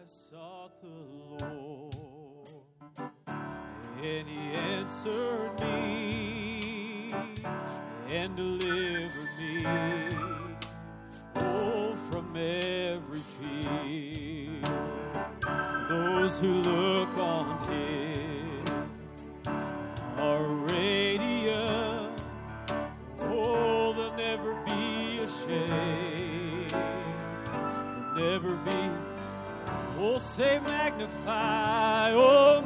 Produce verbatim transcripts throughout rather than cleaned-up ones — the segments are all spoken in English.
sought the Lord, and He answered me and delivered me, oh, from every fear. Those who look on Him are radiant, oh, they'll never be ashamed, they'll never be. Oh, say magnify, oh,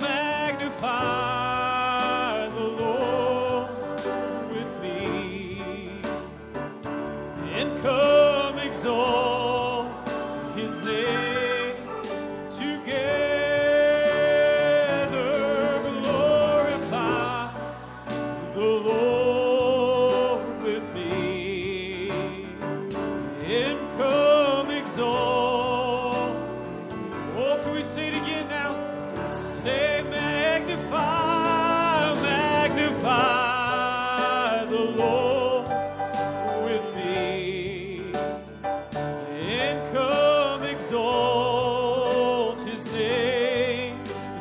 magnify the Lord with me, and come exalt His name together, glorify the Lord with me, and come exalt. Say it again now. Say magnify, magnify the Lord with me, and come exalt His name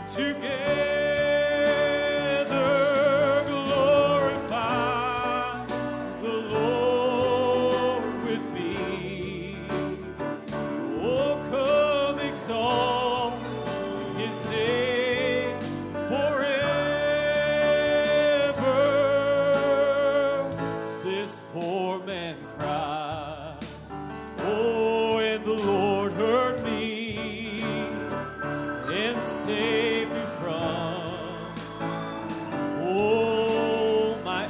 together, glorify the Lord with me. Oh, come exalt His name forever. This poor man cried, oh, and the Lord heard me and saved me from, oh, my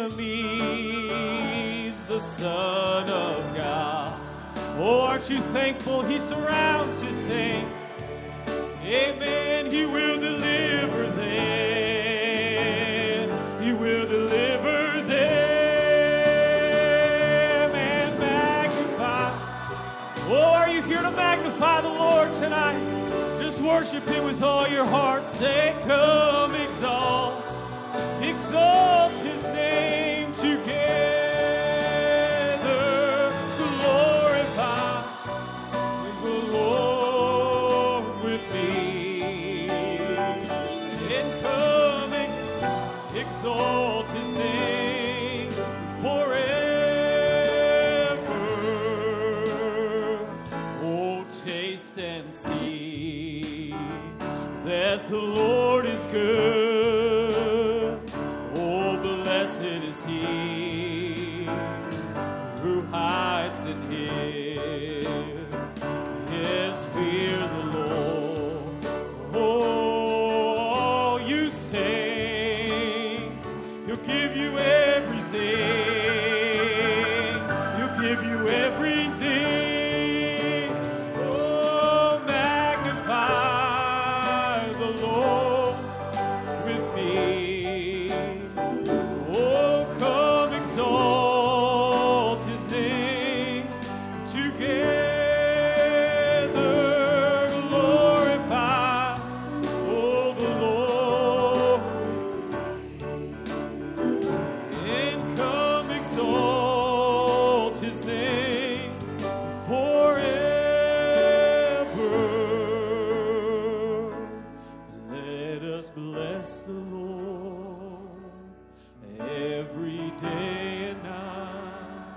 enemies, the Son of God. Oh, aren't you thankful He surrounds His saints? Amen. He will deliver them. He will deliver them and magnify. Oh, are you here to magnify the Lord tonight? Just worship Him with all your heart. Say, come exalt, exalt His name together. Glorify the Lord with me. Exalt His name forever. Oh, taste and see that the Lord is good. Oh, blessed is He who hides in Him. Yes, fear the Lord. Oh, you say, give you everything. He'll give you everything. Oh, magnify the Lord with me. Oh, come exalt His name together. Glorify, oh, the Lord. Exalt His name forever. Let us bless the Lord every day and night.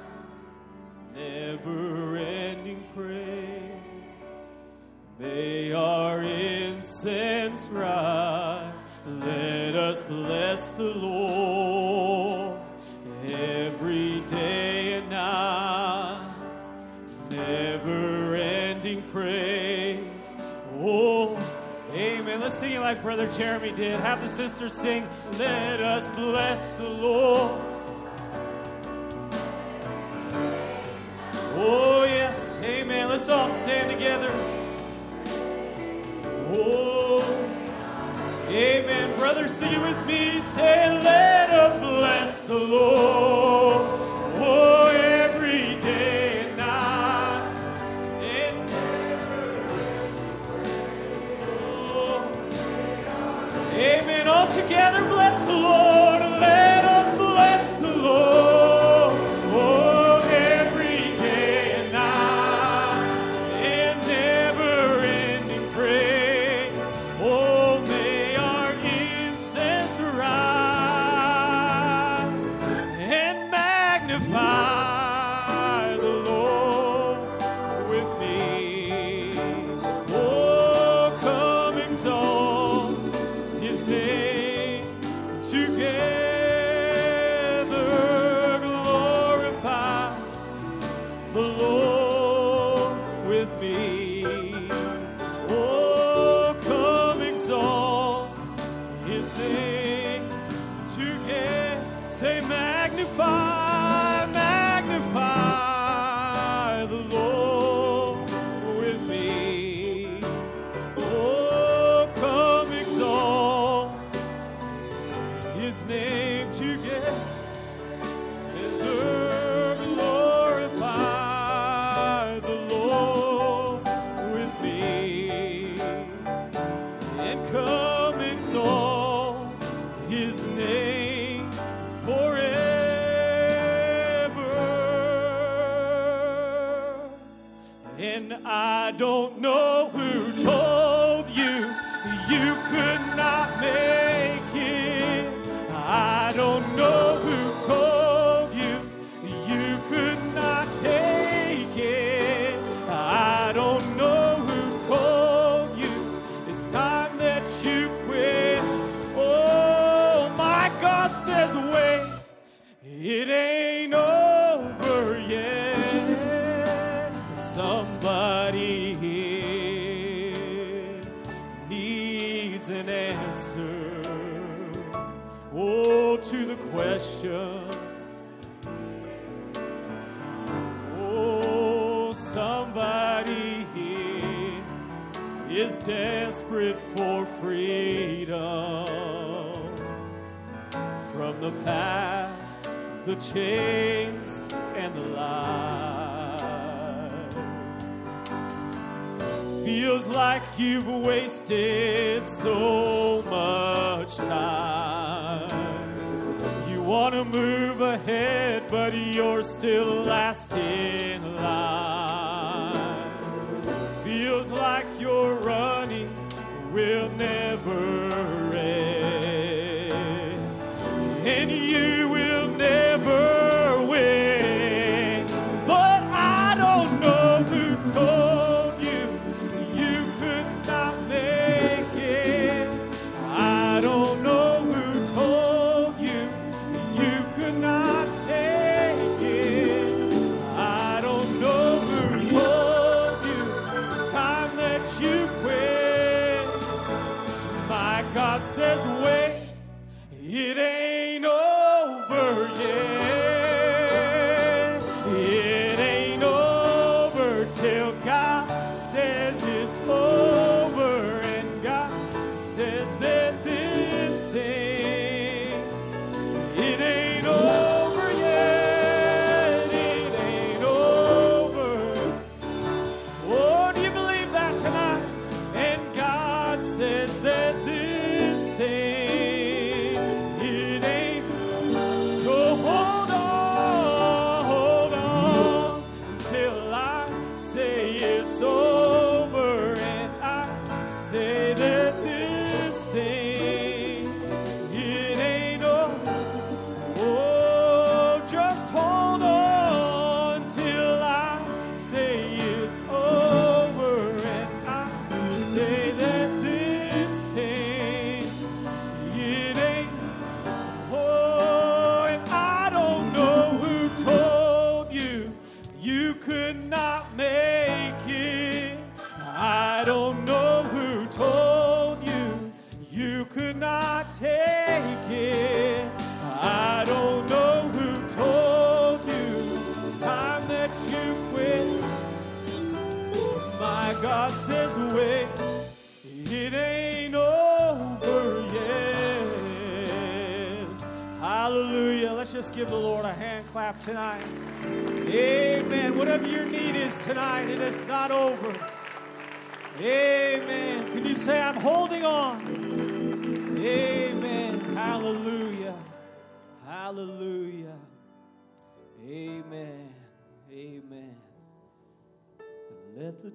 Never-ending praise. May our incense rise. Let us bless the Lord every day and night, never-ending praise. Oh, amen. Let's sing it like Brother Jeremy did. Have the sisters sing, let us bless the Lord. Oh, yes, amen. Let's all stand together. Oh, amen. Brothers, sing it with me. Say, let us bless the Lord. Oh, every day and night. And oh, amen. All together, bless the Lord. Let us bless the Lord. Oh, every day and night. And never-ending praise. Magnify, magnify the Lord with me. Oh, come exalt His name together. And glorify the Lord with me. And come exalt His name forever. And I don't know who told you you could not make it. I don't know who told you you could not take it. I don't know who told you it's time that you quit. Oh, my God says wait, it ain't over yet. Somebody here needs an answer, oh, to the questions. Oh, somebody here is desperate for freedom from the past, the chains, and the lies. Feels like you've wasted so much time. You want to move ahead, but you're still last in line. Feels like you're running will never end, and you will never win. But I don't know who told you you could not make it. I don't know who told you you could not take it. I don't know who told you it's time that you quit. My God says wait, it ain't over yet. It ain't over till God says it's over. And God says that this thing, it ain't over yet. It ain't over. Oh, do you believe that tonight? And God says that this thing, it ain't. So hold on, hold on till I say it's over. And I say that this thing, it ain't over. Oh, just hold on till I say it's over. And I say that this thing, it ain't. Oh, and I don't know who told you you could not make it. I don't know who told you you could not take it. I don't know who told you it's time that you quit. My God says wait, it ain't over yet. Hallelujah. Let's just give the Lord a hand clap tonight. Amen. Whatever your need is tonight, it is not over. Amen. Can you say, I'm holding on? Amen. Hallelujah. Hallelujah. Amen. Amen. Let the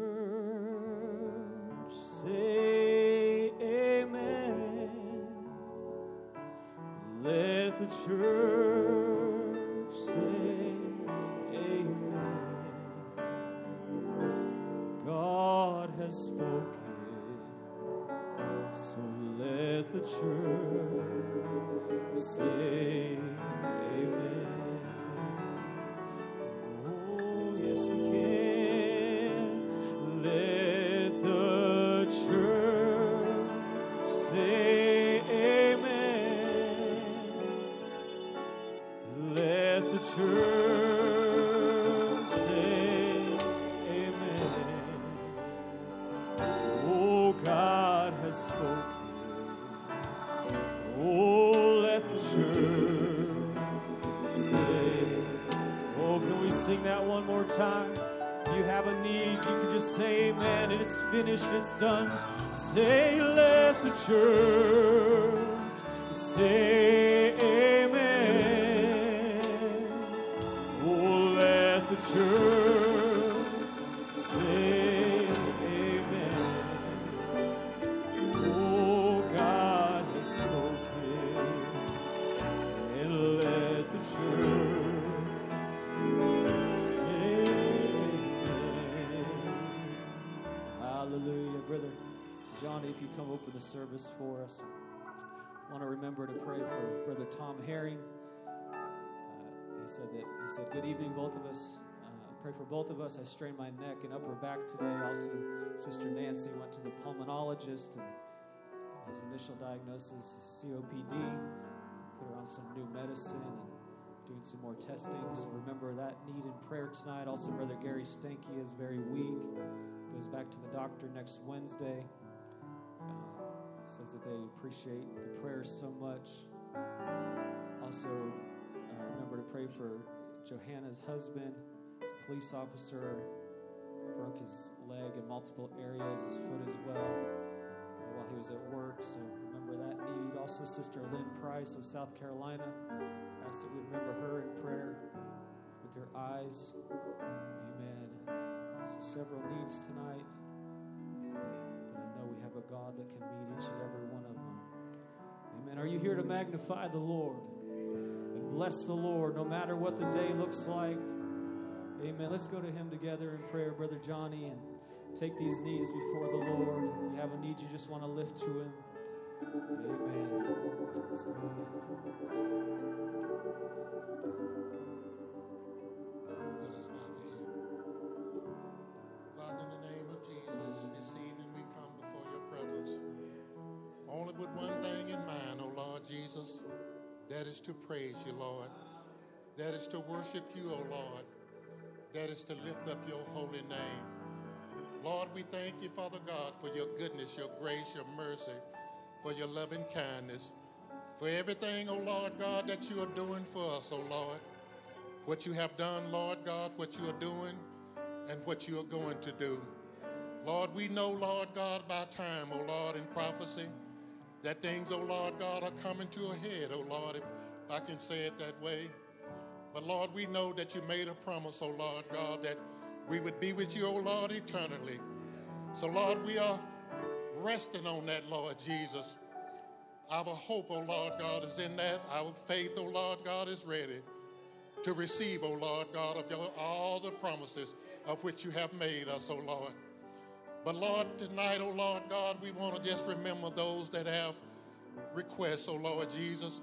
church say amen. Let the church say amen. God has spoken, so let the church say amen. Oh, yes, we can. Let the church say amen. has spoken. Oh, let the church say. Oh, can we sing that one more time? If you have a need, you can just say amen. It is finished, it's done. Say, let the church say amen. Oh, let the church say amen. Oh, God has spoken, and let the church say amen. Hallelujah. Brother Johnny, if you come open the service for us. I want to remember to pray for Brother Tom Herring. Uh, he said that he said, "Good evening, both of us. Uh, pray for both of us. I strained my neck and upper back today. Also, Sister Nancy went to the pulmonologist, and his initial diagnosis is C O P D. Put her on some new medicine and doing some more testing. So remember that need in prayer tonight. Also, Brother Gary Stanky is very weak. Goes back to the doctor next Wednesday. Uh, says that they appreciate the prayers so much. Also, uh, remember to pray for Johanna's husband. He's a police officer. Broke his leg in multiple areas, his foot as well, uh, while he was at work. So remember that need. Also, Sister Lynn Price of South Carolina. I ask that we remember her in prayer with her eyes. Amen. So several needs tonight. A God that can meet each and every one of them. Amen. Are you here to magnify the Lord and bless the Lord no matter what the day looks like? Amen. Let's go to him together in prayer, Brother Johnny, and take these needs before the Lord. If you have a need you just want to lift to him. Amen. Let's go. With one thing in mind, oh Lord Jesus, that is to praise you, Lord. That is to worship you, oh Lord. That is to lift up your holy name. Lord, we thank you, Father God, for your goodness, your grace, your mercy, for your loving kindness, for everything, oh Lord God, that you are doing for us, oh Lord. What you have done, Lord God, what you are doing, and what you are going to do. Lord, we know, Lord God, by time, oh Lord, in prophecy, that things, oh Lord God, are coming to a head, oh Lord, if I can say it that way. But Lord, we know that you made a promise, oh Lord God, that we would be with you, oh Lord, eternally. So Lord, we are resting on that, Lord Jesus. Our hope, oh Lord God, is in that. Our faith, oh Lord God, is ready to receive, oh Lord God, of your, all the promises of which you have made us, oh Lord. But Lord, tonight, oh Lord God, we want to just remember those that have requests, oh Lord Jesus.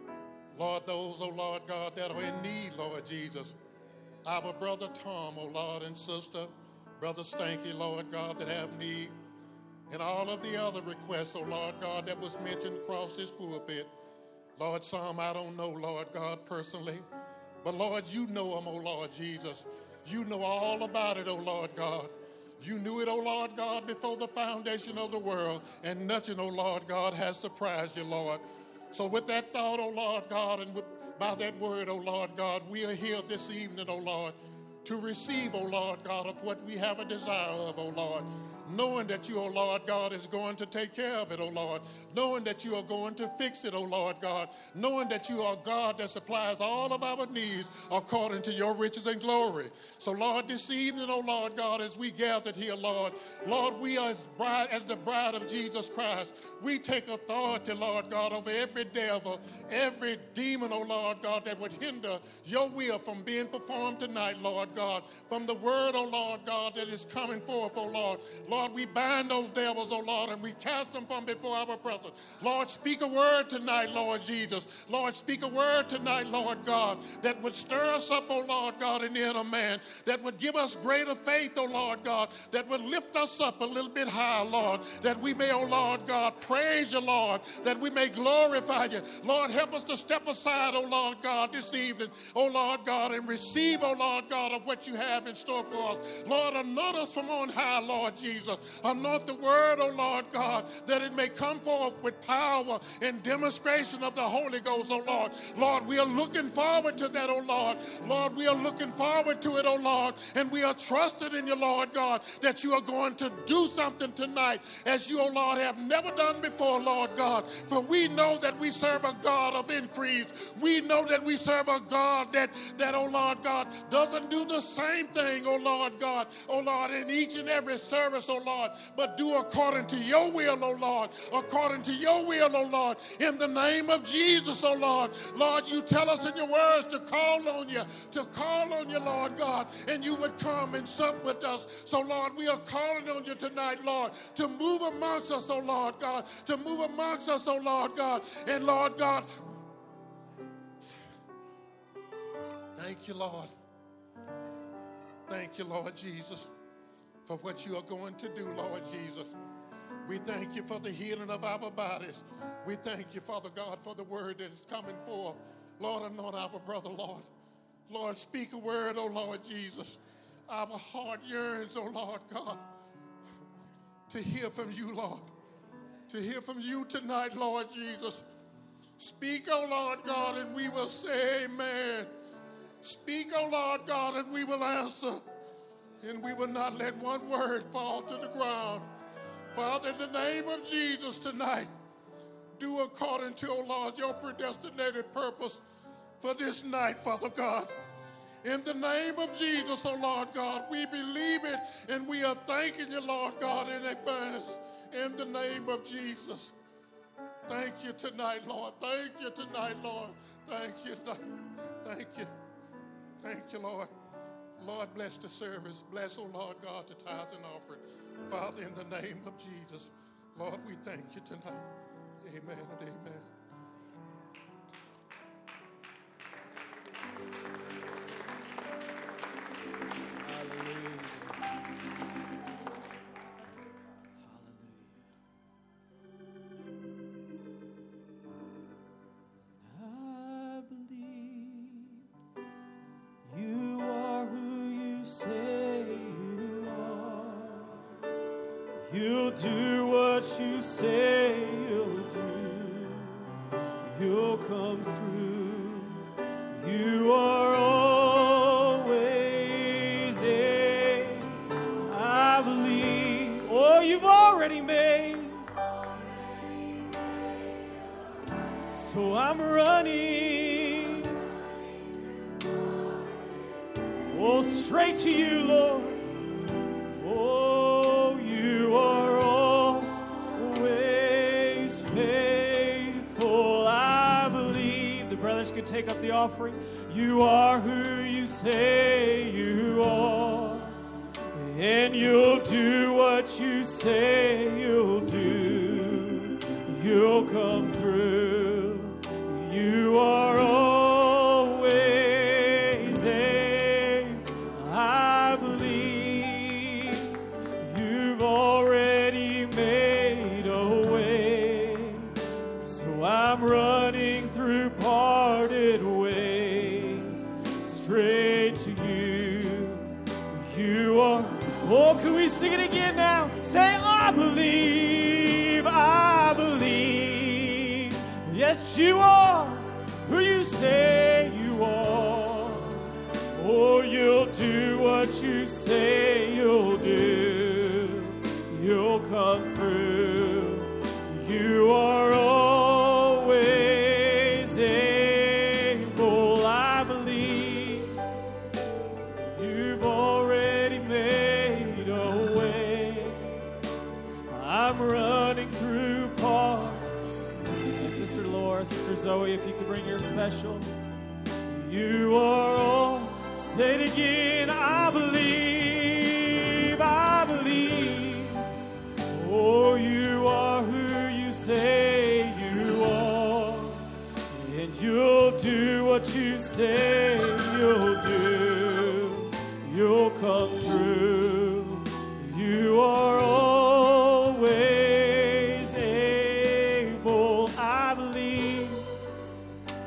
Lord, those, oh Lord God, that are in need, Lord Jesus. Our brother Tom, oh Lord, and sister, Brother Stanky, Lord God, that have need. And all of the other requests, oh Lord God, that was mentioned across this pulpit. Lord, some I don't know, Lord God, personally. But Lord, you know them, oh Lord Jesus. You know all about it, oh Lord God. You knew it, oh Lord God, before the foundation of the world, and nothing, oh Lord God, has surprised you, Lord. So with that thought, oh Lord God, and with, by that word, oh Lord God, we are here this evening, oh Lord, to receive, oh Lord God, of what we have a desire of, oh Lord. Knowing that you, oh Lord God, is going to take care of it, oh Lord. Knowing that you are going to fix it, oh Lord God. Knowing that you are God that supplies all of our needs according to your riches and glory. So Lord, this evening, oh Lord God, as we gathered here, Lord, Lord, we are as bride, as the bride of Jesus Christ. We take authority, Lord God, over every devil, every demon, oh Lord God, that would hinder your will from being performed tonight, Lord God. From the word, oh Lord God, that is coming forth, oh Lord. Lord, we bind those devils, oh Lord, and we cast them from before our presence. Lord, speak a word tonight, Lord Jesus. Lord, speak a word tonight, Lord God, that would stir us up, oh Lord God, in the inner man, that would give us greater faith, oh Lord God, that would lift us up a little bit higher, Lord, that we may, oh Lord God, praise you, Lord, that we may glorify you. Lord, help us to step aside, oh Lord God, this evening, oh Lord God, and receive, oh Lord God, of what you have in store for us. Lord, anoint us from on high, Lord Jesus. Jesus. Anoint the word, O Lord God, that it may come forth with power and demonstration of the Holy Ghost, O Lord. Lord, we are looking forward to that, O Lord. Lord, we are looking forward to it, O Lord, and we are trusting in you, Lord God, that you are going to do something tonight as you, O Lord, have never done before, Lord God. For we know that we serve a God of increase. We know that we serve a God that, that, oh Lord God, doesn't do the same thing, oh Lord God, oh Lord, in each and every service, oh Lord, but do according to your will, oh Lord, according to your will, oh Lord, in the name of Jesus, oh Lord. Lord, you tell us in your words to call on you, to call on you, Lord God, and you would come and sup with us. So, Lord, we are calling on you tonight, Lord, to move amongst us, oh Lord God, to move amongst us, oh Lord God, and Lord God, thank you, Lord. Thank you, Lord Jesus, for what you are going to do, Lord Jesus. We thank you for the healing of our bodies. We thank you, Father God, for the word that is coming forth. Lord, anoint our brother, Lord. Lord, speak a word, oh Lord Jesus. Our heart yearns, oh Lord God, to hear from you, Lord. To hear from you tonight, Lord Jesus. Speak, oh Lord God, and we will say amen. Speak, oh Lord God, and we will answer. And we will not let one word fall to the ground. Father, in the name of Jesus tonight, do according to, oh Lord, your predestinated purpose for this night, Father God. In the name of Jesus, oh Lord God, we believe it and we are thanking you, Lord God, in advance. In the name of Jesus. Thank you tonight, Lord. Thank you tonight, Lord. Thank you. Thank you. Thank you, Lord. Lord, bless the service. Bless, oh Lord God, the tithes and offering. Father, in the name of Jesus, Lord, we thank you tonight. Amen and amen. You'll do what you say you'll do. You'll come through. You are always a, I believe. Oh, you've already made. So I'm running. Oh, straight to you, Lord. Could take up the offering. You are who you say you are, and you'll do what you say you'll do. You'll come through. You are always a, I believe. You've already made a way, so I'm running through parted ways, straight to you. You are, oh, can we sing it again now? Say, I believe, I believe. Yes, you are who you say you are. Oh, you'll do what you say you'll do. You'll come through. You are always able, I believe. You've already made a way. I'm running through park. And Sister Laura, Sister Zoe, if you could bring your special. You are all, say it again, I believe, I believe. Oh, you are who you say you are, and you'll do what you say you'll do. You'll come through. You are always able, I believe,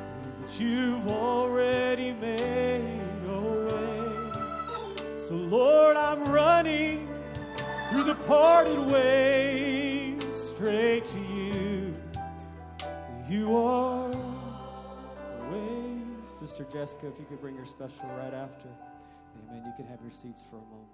that you've already made a way. So Lord, the parted ways straight to you. You are the way. Sister Jessica, if you could bring your special right after. Amen. You can have your seats for a moment.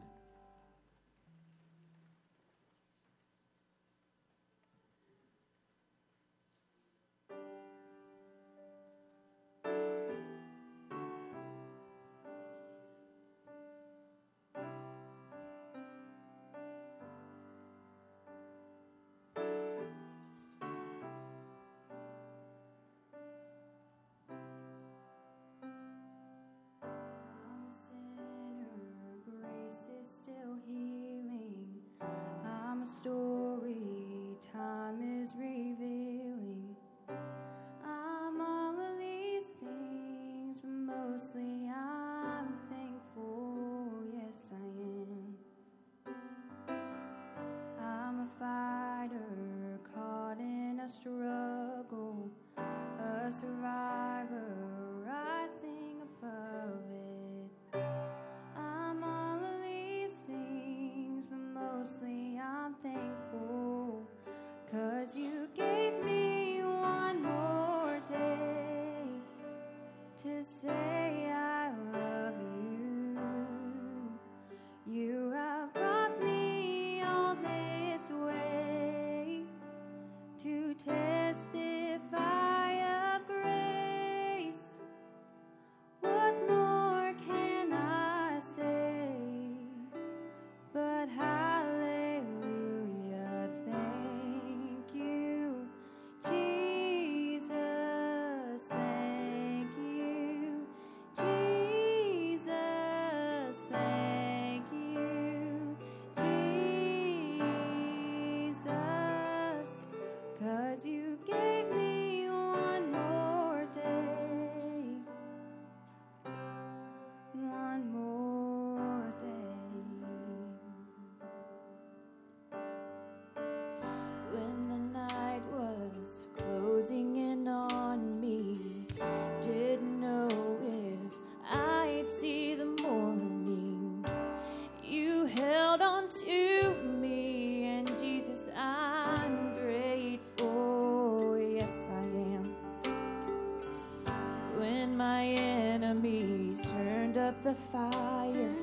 The fire,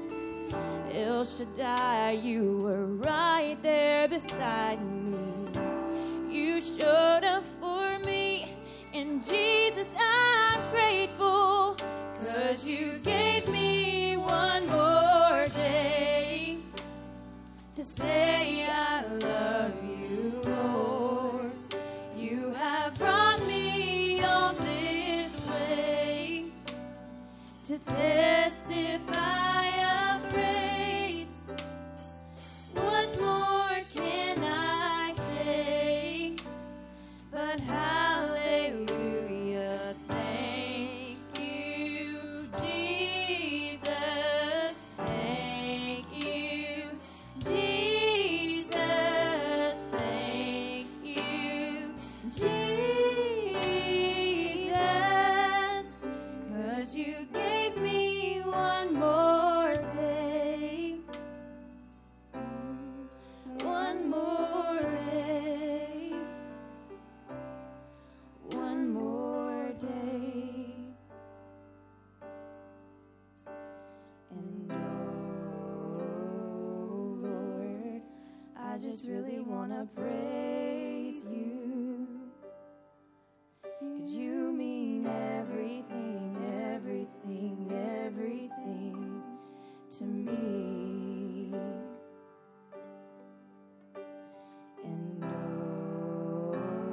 El Shaddai, you were right there beside me. You showed up for me, and Jesus, I'm grateful, 'cause you gave me one more day to say I love you, Lord. You have brought me all this way to testify of grace. What more can I say but hallelujah? Thank you, Jesus. Thank you, Jesus. Thank you, Jesus. 'Cause you gave me one more day, one more day, one more day. And oh Lord, I just really want to praise you, 'cause you mean everything, everything, everything to me. And oh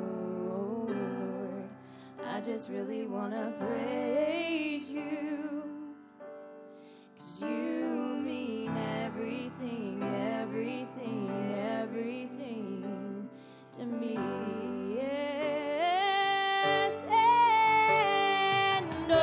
Lord, I just really want to praise you, 'cause you mean everything, everything, everything to me. Yes, and oh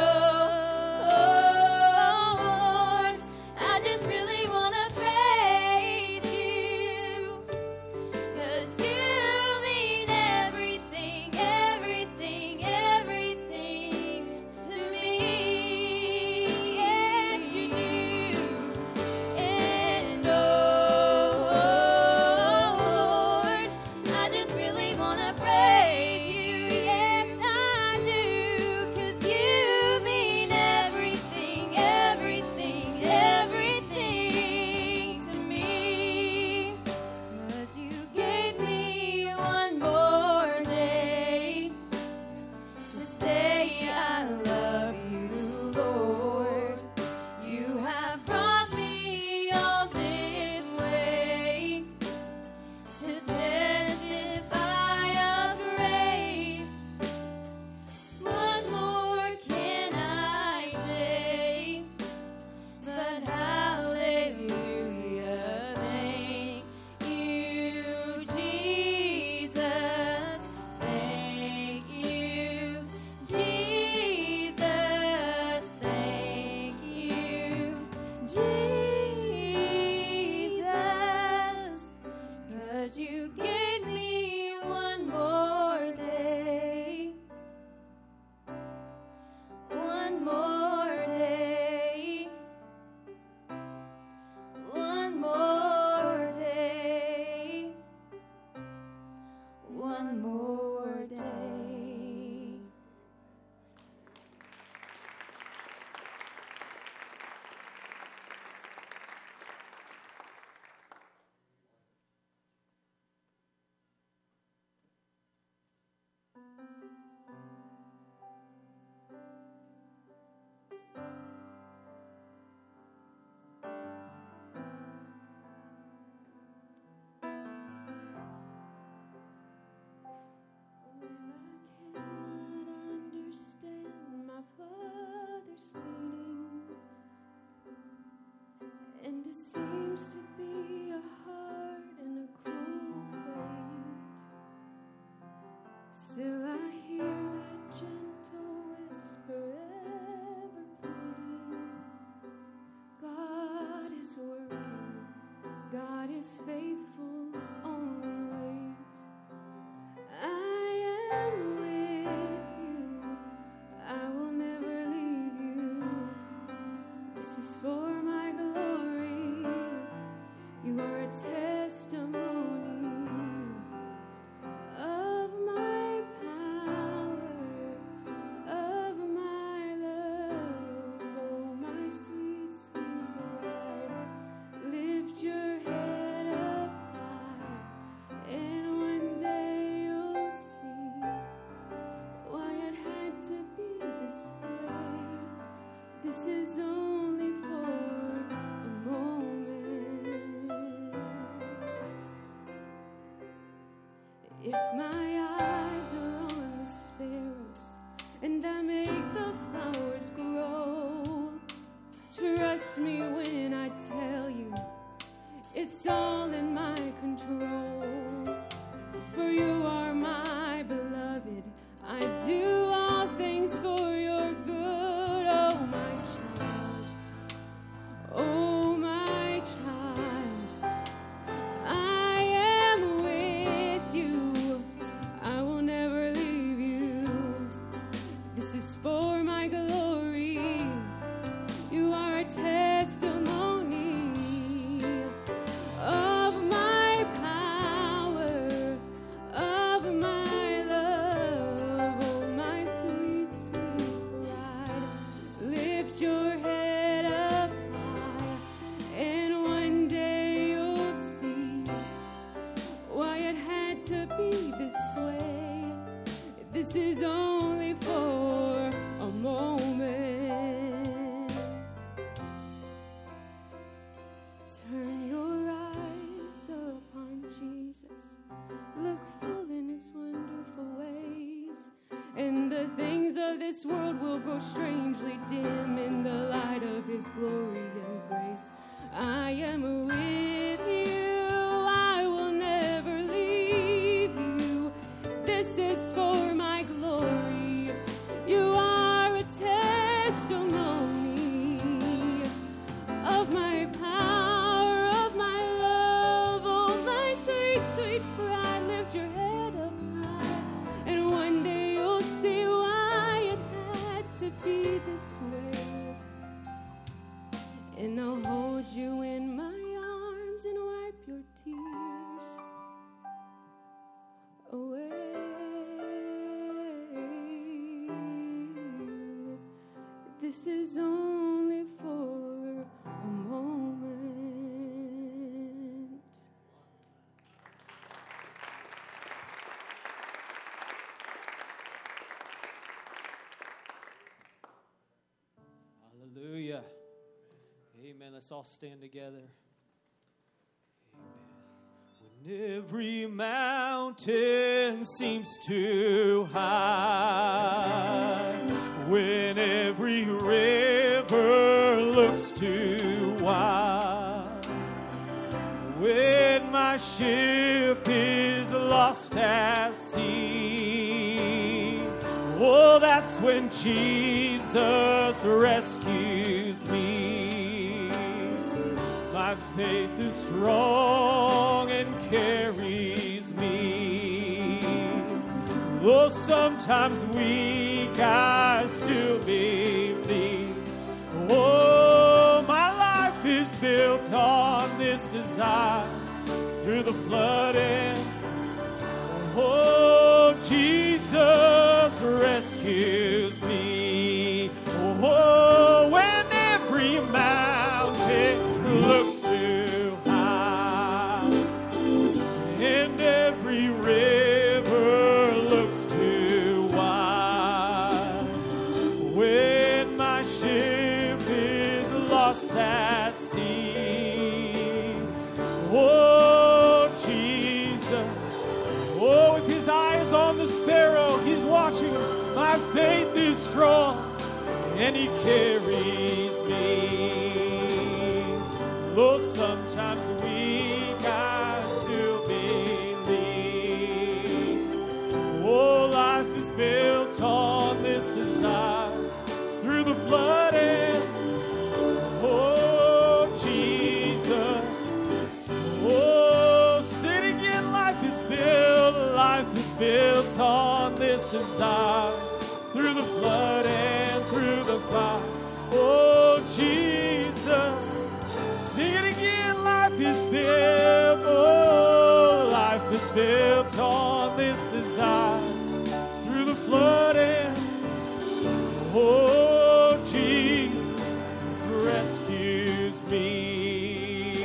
Lord, I just really want to praise you, 'cause you mean everything, everything, everything to me. more day. And it seems to be a hard and a cruel fate. Still I hear that gentle whisper ever pleading. God is working, God is faithful, only wait. I am with you, I will never leave you. This is for my glory. You are a testimony of my power, of my love. Oh, my sweet, sweet bride, lift your head up high, and one day you'll see why it had to be this way. This is only for a moment. If my eyes are on the sparrows and I make the flowers grow, trust me when I tell you it's all in my control. For you are my beloved, I do all things for your good. Oh, my child, oh, my child, I am with you, I will never leave you. This is for my glory, you are a testimony of my power, of my love. Oh, my sweet, sweet bride, lift your head up high, and one day you'll see why it had to be this way. This is only for a moment. Turn your eyes upon Jesus, look full in his wonderful ways, and the things of this world will grow strangely dim in the light of his glory and grace. I am with you, I will never leave you. This is for my glory, you are a testimony of my power, of my love. Oh, my sweet, sweet bride, lift your head up high, and one day you'll see why it had to be this way. And I'll hold you in my arms and wipe your tears away. This is only for a moment. Hallelujah. Amen. Let's all stand together. Amen. When every mountain seems too high, when every river looks too wide, when my ship is lost at sea, oh, that's when Jesus rescues me. My faith is strong and carries me. Though sometimes weak, I still believe. Oh, my life is built on this desire. Through the flood and oh, rescues me. Oh, when every mountain looks too high and every river looks too wide, when my ship is lost at sea, oh Jesus, oh, if his eye is on the sparrow, he's watching. My faith is strong and he carries me. Though sometimes weak, I still believe. Oh, life is built on this desire through the flood and oh, Jesus. Oh, sin again, life is built, life is built on this desire through the flood and through the fire. Oh, Jesus. Sing it again, life is built, oh, life is built on this desire through the flood and oh, Jesus rescues me.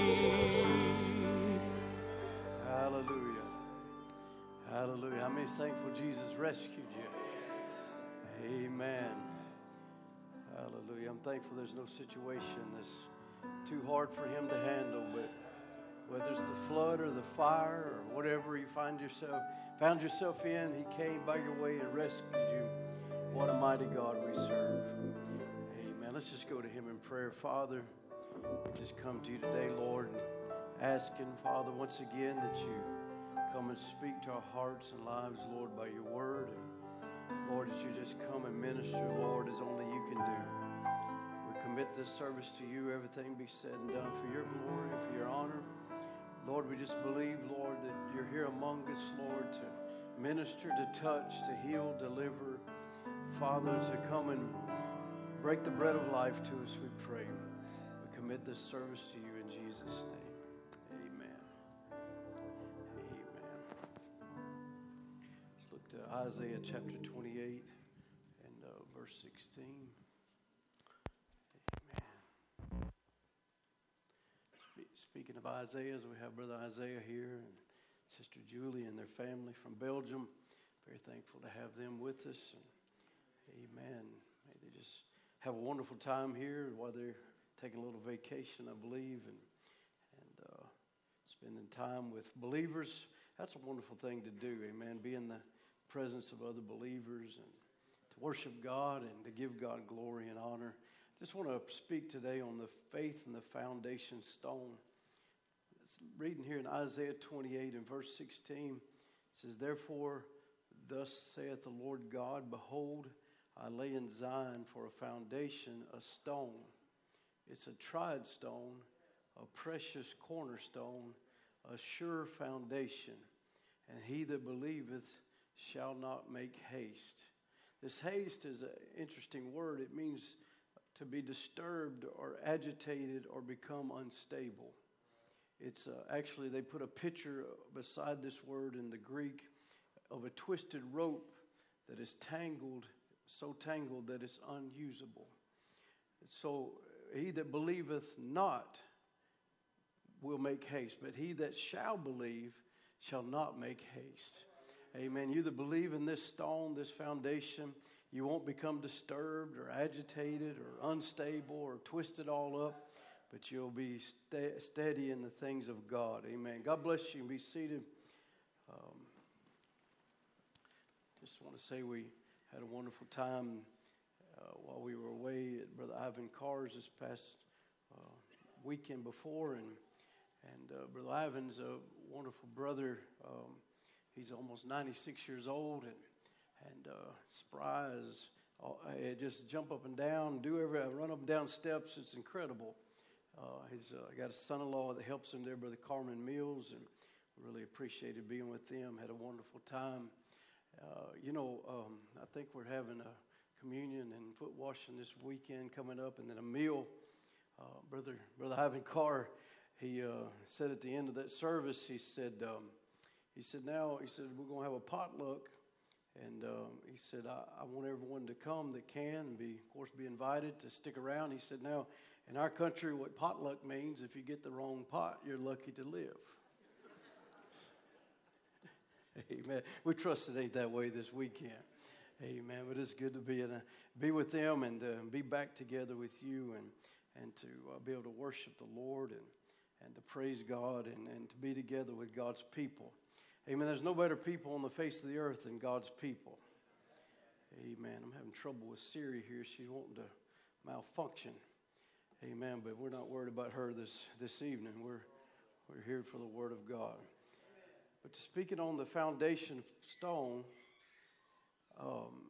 Hallelujah. Hallelujah. How many's thankful Jesus rescued you? Amen. Hallelujah. I'm thankful there's no situation that's too hard for him to handle, but whether it's the flood or the fire or whatever you find yourself found yourself in, he came by your way and rescued you. What a mighty God we serve. Amen. Let's just go to him in prayer. Father, we just come to you today, Lord, asking, Father, once again that you come and speak to our hearts and lives, Lord, by your word. And Lord, that you just come and minister, Lord, as only you can do. We commit this service to you, everything be said and done for your glory and for your honor. Lord, we just believe, Lord, that you're here among us, Lord, to minister, to touch, to heal, deliver. Father, to come and break the bread of life to us, we pray. We commit this service to you in Jesus' name. Amen. Amen. Let's look to Isaiah chapter twenty-eight and uh, verse sixteen. Amen. Spe- speaking of Isaiahs, we have Brother Isaiah here and Sister Julie and their family from Belgium. Very thankful to have them with us. And amen. May they just have a wonderful time here while they're taking a little vacation, I believe, and and uh, spending time with believers. That's a wonderful thing to do, amen. Be in the presence of other believers and to worship God and to give God glory and honor. Just want to speak today on the faith and the foundation stone. It's reading here in Isaiah twenty-eight and verse sixteen. It says, "Therefore, thus saith the Lord God, behold, I lay in Zion for a foundation, a stone. It's a tried stone, a precious cornerstone, a sure foundation. And he that believeth shall not make haste." This haste is an interesting word. It means to be disturbed or agitated or become unstable. It's uh, actually, they put a picture beside this word in the Greek of a twisted rope that is tangled, so tangled that it's unusable. So he that believeth not will make haste, but he that shall believe shall not make haste. Amen. You that believe in this stone, this foundation, you won't become disturbed or agitated or unstable or twisted all up, but you'll be st- steady in the things of God. Amen. God bless you. Be seated. Um, just want to say we had a wonderful time uh, while we were away at Brother Ivan Carr's this past uh, weekend before, and and uh, Brother Ivan's a wonderful brother. Um, he's almost ninety-six years old, and and uh, spry as uh, just jump up and down, do every run up and down steps. It's incredible. Uh, he's uh, got a son-in-law that helps him there, Brother Carmen Mills, and really appreciated being with them. Had a wonderful time. Uh, you know, um, I think we're having a communion and foot washing this weekend coming up, and then a meal. Uh, brother, Brother Ivan Carr, he uh, said at the end of that service, he said, um, he said, now, he said, we're going to have a potluck, And um, he said, I, I want everyone to come that can and be, of course, be invited to stick around. He said, now, in our country, what potluck means, if you get the wrong pot, you're lucky to live. Amen. We trust it ain't that way this weekend. Amen. But it's good to be in a, be with them and uh, be back together with you and and to uh, be able to worship the Lord and, and to praise God and, and to be together with God's people. Amen. There's no better people on the face of the earth than God's people. Amen. I'm having trouble with Siri here. She's wanting to malfunction. Amen. But we're not worried about her this, this evening. We're, we're here for the Word of God. But speaking on the foundation stone, um,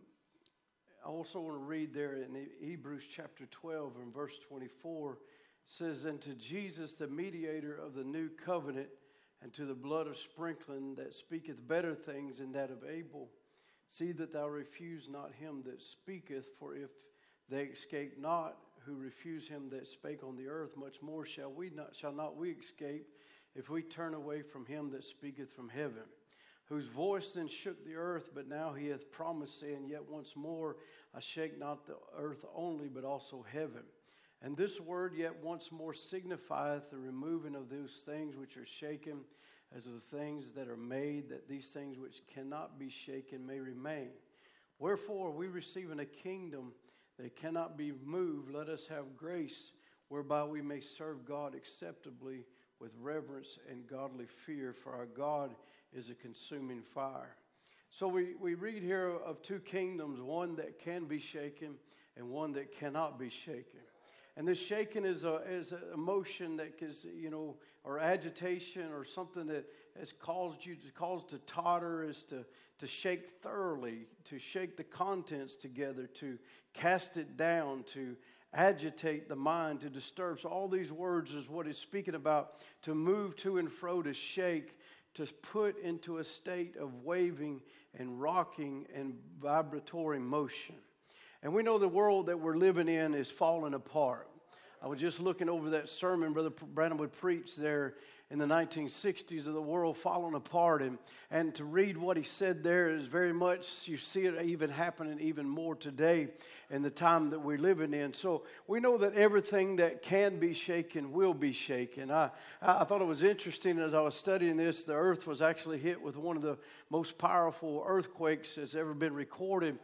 I also want to read there in Hebrews chapter twelve and verse twenty-four. It says, and to Jesus, the mediator of the new covenant, and to the blood of sprinkling that speaketh better things than that of Abel, see that thou refuse not him that speaketh, for if they escape not who refuse him that spake on the earth, much more shall we not shall not we escape if we turn away from him that speaketh from heaven, whose voice then shook the earth, but now he hath promised, saying, yet once more I shake not the earth only, but also heaven. And this word yet once more signifieth the removing of those things which are shaken, as of the things that are made, that these things which cannot be shaken may remain. Wherefore, we receiving a kingdom that cannot be moved, let us have grace whereby we may serve God acceptably with reverence and godly fear, for our God is a consuming fire. So we, we read here of two kingdoms, one that can be shaken and one that cannot be shaken. And this shaking is a is an emotion that is, you know, or agitation or something that has caused you to cause to totter, is to, to shake thoroughly, to shake the contents together, to cast it down, to agitate the mind, to disturb. So all these words is what he's speaking about, to move to and fro, to shake, to put into a state of waving and rocking and vibratory motion. And we know the world that we're living in is falling apart. I was just looking over that sermon Brother Branham would preach there in the nineteen sixties of the world falling apart. And, and to read what he said there is very much, you see it even happening even more today in the time that we're living in. So we know that everything that can be shaken will be shaken. I, I thought it was interesting as I was studying this, the earth was actually hit with one of the most powerful earthquakes that's ever been recorded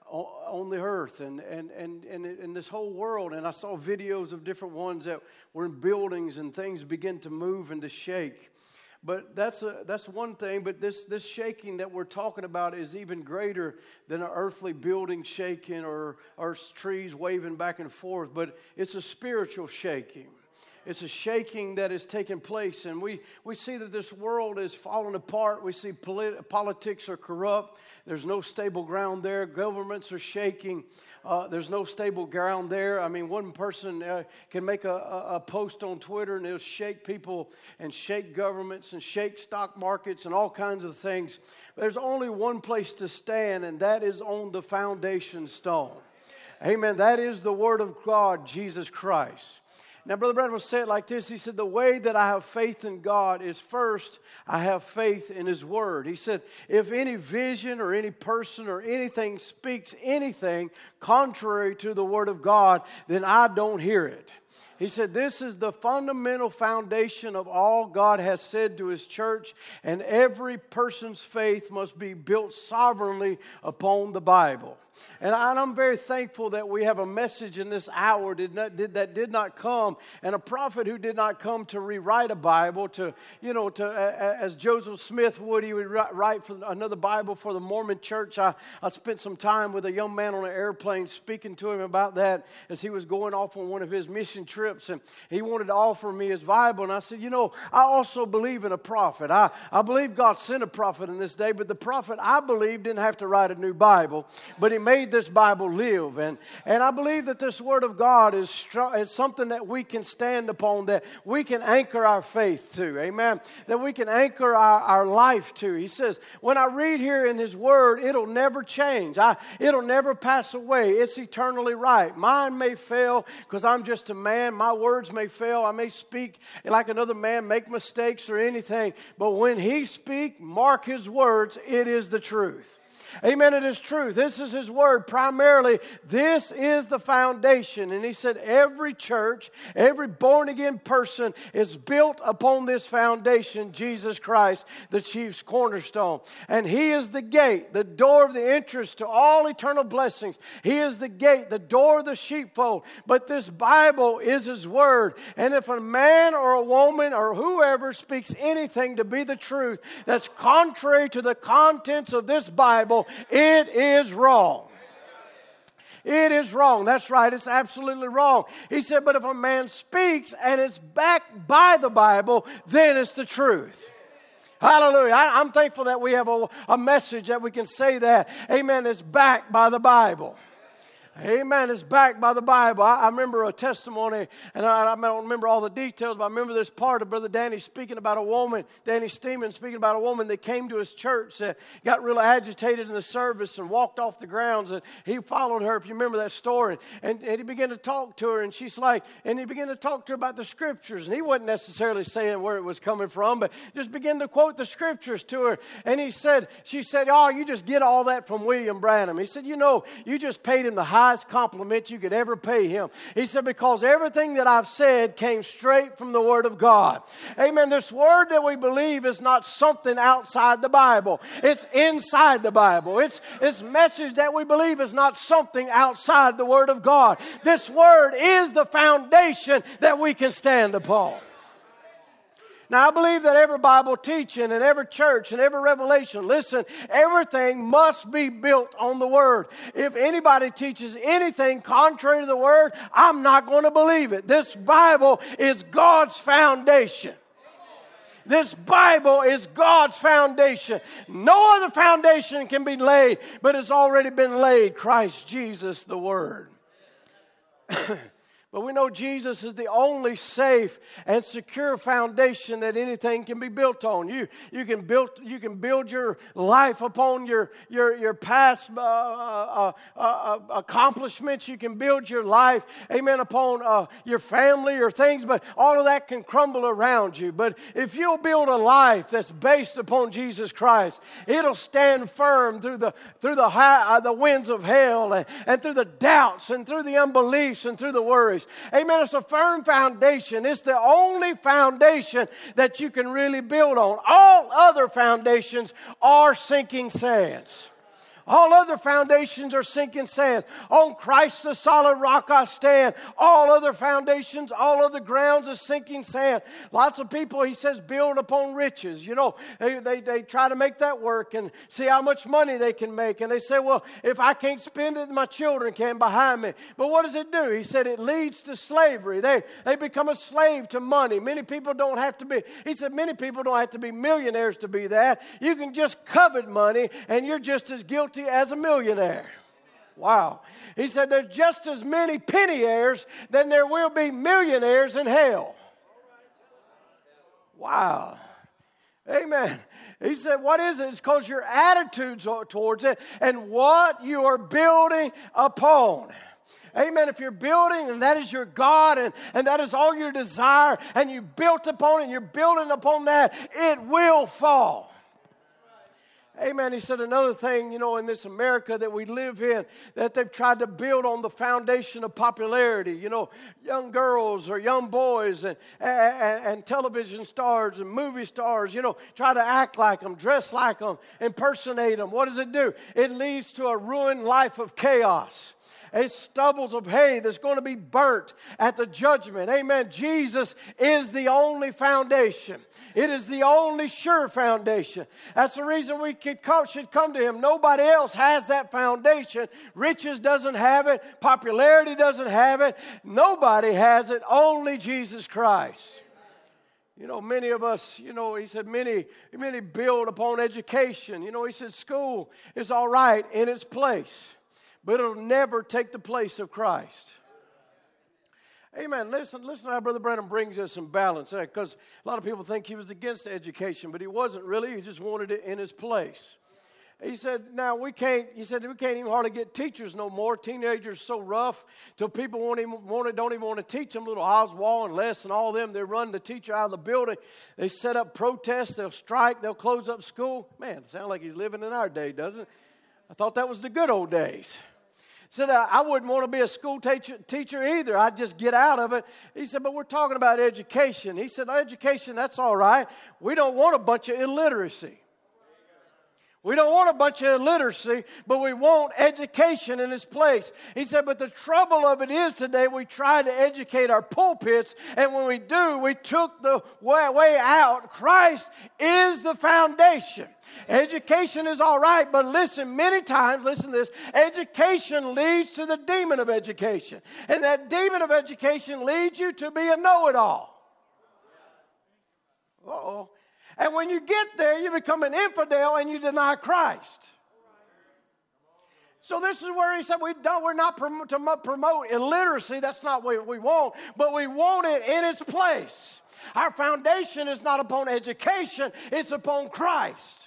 on the earth and, and, and, and in this whole world. And I saw videos of different ones that were in buildings and things begin to move and to shake. But that's a, that's one thing. But this, this shaking that we're talking about is even greater than an earthly building shaking or, or trees waving back and forth. But it's a spiritual shaking. It's a shaking that is taking place. And we, we see that this world is falling apart. We see polit- politics are corrupt. There's no stable ground there. Governments are shaking. Uh, there's no stable ground there. I mean, one person uh, can make a, a, a post on Twitter and it'll shake people and shake governments and shake stock markets and all kinds of things. But there's only one place to stand, and that is on the foundation stone. Amen. That is the Word of God, Jesus Christ. Now, Brother Branham will say it like this. He said, the way that I have faith in God is first, I have faith in His Word. He said, if any vision or any person or anything speaks anything contrary to the Word of God, then I don't hear it. He said, this is the fundamental foundation of all God has said to His church, and every person's faith must be built sovereignly upon the Bible. And I'm very thankful that we have a message in this hour did not, did, that did not come, and a prophet who did not come to rewrite a Bible, to, you know, to uh, as Joseph Smith would, he would write for another Bible for the Mormon church. I, I spent some time with a young man on an airplane speaking to him about that as he was going off on one of his mission trips, and he wanted to offer me his Bible. And I said, you know, I also believe in a prophet. I, I believe God sent a prophet in this day, but the prophet I believe didn't have to write a new Bible, but he made made this Bible live. And, and I believe that this Word of God is, strong, is something that we can stand upon, that we can anchor our faith to. Amen. That we can anchor our, our life to. He says, when I read here in His Word, it'll never change. I, it'll never pass away. It's eternally right. Mine may fail because I'm just a man. My words may fail. I may speak like another man, make mistakes or anything. But when He speaks, mark His words, it is the truth. Amen. It is truth. This is His Word. Primarily, this is the foundation. And He said every church, every born-again person is built upon this foundation, Jesus Christ, the chief cornerstone. And He is the gate, the door of the entrance to all eternal blessings. He is the gate, the door of the sheepfold. But this Bible is His Word. And if a man or a woman or whoever speaks anything to be the truth that's contrary to the contents of this Bible, it is wrong. It is wrong. That's right. It's absolutely wrong. He said, but if a man speaks and it's backed by the Bible, then it's the truth. Hallelujah. I, I'm thankful that we have a, a message that we can say that. Amen. It's backed by the Bible. Amen. It's backed by the Bible. I, I remember a testimony, and I, I don't remember all the details, but I remember this part of Brother Danny speaking about a woman, Danny Steeman speaking about a woman that came to his church that got really agitated in the service and walked off the grounds. And he followed her, if you remember that story. And, and he began to talk to her, and she's like, and he began to talk to her about the Scriptures. And he wasn't necessarily saying where it was coming from, but just began to quote the Scriptures to her. And he said, she said, oh, you just get all that from William Branham. He said, you know, you just paid him the highest compliment you could ever pay him. He said, because everything that I've said came straight from the Word of God. Amen. This Word that we believe is not something outside the Bible. It's inside the Bible. It's this message that we believe is not something outside the Word of God. This Word is the foundation that we can stand upon. Now, I believe that every Bible teaching and every church and every revelation, listen, everything must be built on the Word. If anybody teaches anything contrary to the Word, I'm not going to believe it. This Bible is God's foundation. This Bible is God's foundation. No other foundation can be laid, but it's already been laid. Christ Jesus, the Word. But we know Jesus is the only safe and secure foundation that anything can be built on. You, you, can, build, you can build your life upon your, your, your past uh, uh, uh, uh, accomplishments. You can build your life, amen, upon uh, your family or things, but all of that can crumble around you. But if you'll build a life that's based upon Jesus Christ, it'll stand firm through the, through the, high, uh, the winds of hell and, and through the doubts and through the unbeliefs and through the worries. Amen. It's a firm foundation. It's the only foundation that you can really build on. All other foundations are sinking sands. All other foundations are sinking sands. On Christ the solid rock I stand. All other foundations, all other grounds are sinking sand. Lots of people, he says, build upon riches. You know, they, they, they try to make that work and see how much money they can make. And they say, well, if I can't spend it, my children can behind me. But what does it do? He said it leads to slavery. They, they become a slave to money. Many people don't have to be, he said, many people don't have to be millionaires to be that. You can just covet money and you're just as guilty as a millionaire. Wow. He said there's just as many penny heirs than there will be millionaires in hell. Wow. Amen. He said, what is it? It's because your attitudes are towards it and what you are building upon. Amen. If you're building and that is your God and, and that is all your desire and you built upon it and you're building upon that, it will fall. Amen. He said another thing, you know, in this America that we live in, that they've tried to build on the foundation of popularity. You know, young girls or young boys and, and, and television stars and movie stars, you know, try to act like them, dress like them, impersonate them. What does it do? It leads to a ruined life of chaos. It's stubbles of hay that's going to be burnt at the judgment. Amen. Jesus is the only foundation. It is the only sure foundation. That's the reason we could come, should come to Him. Nobody else has that foundation. Riches doesn't have it. Popularity doesn't have it. Nobody has it. Only Jesus Christ. You know, many of us, you know, he said many, many build upon education. You know, he said school is all right in its place, but it'll never take the place of Christ. Amen. Listen, listen to how Brother Branham brings us some balance there, because a lot of people think he was against education, but he wasn't really. He just wanted it in his place. He said, now we can't, he said, we can't even hardly get teachers no more. Teenagers so rough till people won't even want to, don't even want to teach them. Little Oswald and Les and all them, they run the teacher out of the building. They set up protests. They'll strike. They'll close up school. Man, it sounds like he's living in our day, doesn't it? I thought that was the good old days. Said, I, I wouldn't want to be a school teacher, teacher either. I'd just get out of it. He said, but we're talking about education. He said, education, that's all right. We don't want a bunch of illiteracy. We don't want a bunch of illiteracy, but we want education in its place. He said, but the trouble of it is today we try to educate our pulpits, and when we do, we took the way, way out. Christ is the foundation. Education is all right, but listen, many times, listen to this, education leads to the demon of education. And that demon of education leads you to be a know-it-all. Uh-oh. And when you get there, you become an infidel and you deny Christ. So this is where he said we don't, we're not prom- to promote illiteracy. That's not what we want, but we want it in its place. Our foundation is not upon education, it's upon Christ.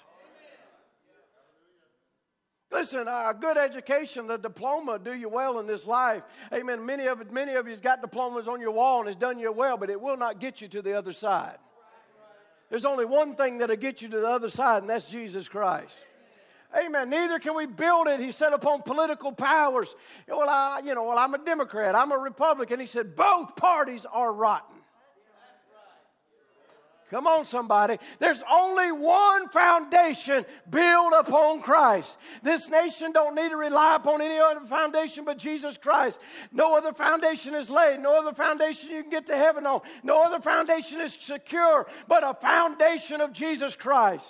Listen, a good education, a diploma, do you well in this life. Amen. Many of many of you's got diplomas on your wall and it's done you well, but it will not get you to the other side. There's only one thing that'll get you to the other side, and that's Jesus Christ. Amen. Neither can we build it, he said, upon political powers. Well, I, you know, well, I'm a Democrat, I'm a Republican. He said, both parties are rotten. Come on, somebody. There's only one foundation built upon Christ. This nation don't need to rely upon any other foundation but Jesus Christ. No other foundation is laid. No other foundation you can get to heaven on. No other foundation is secure but a foundation of Jesus Christ.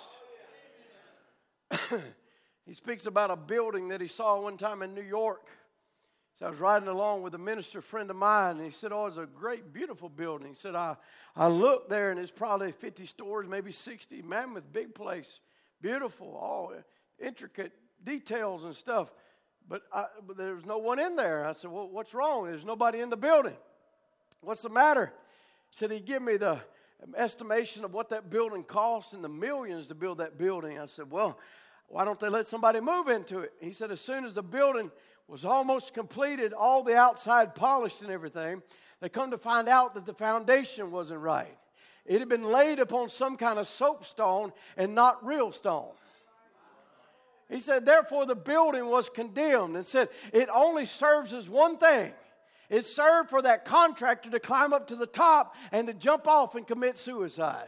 He speaks about a building that he saw one time in New York. So I was riding along with a minister friend of mine, and he said, oh, it's a great, beautiful building. He said, I, I looked there, and it's probably fifty stories, maybe sixty, mammoth, big place, beautiful, all intricate details and stuff. But, I, but there was no one in there. I said, well, what's wrong? There's nobody in the building. What's the matter? He said, he gave me the estimation of what that building cost and the millions to build that building. I said, well, why don't they let somebody move into it? He said, as soon as the building was almost completed, all the outside polished and everything, they come to find out that the foundation wasn't right. It had been laid upon some kind of soapstone and not real stone. He said, therefore the building was condemned, and said it only serves as one thing. It served for that contractor to climb up to the top and to jump off and commit suicide.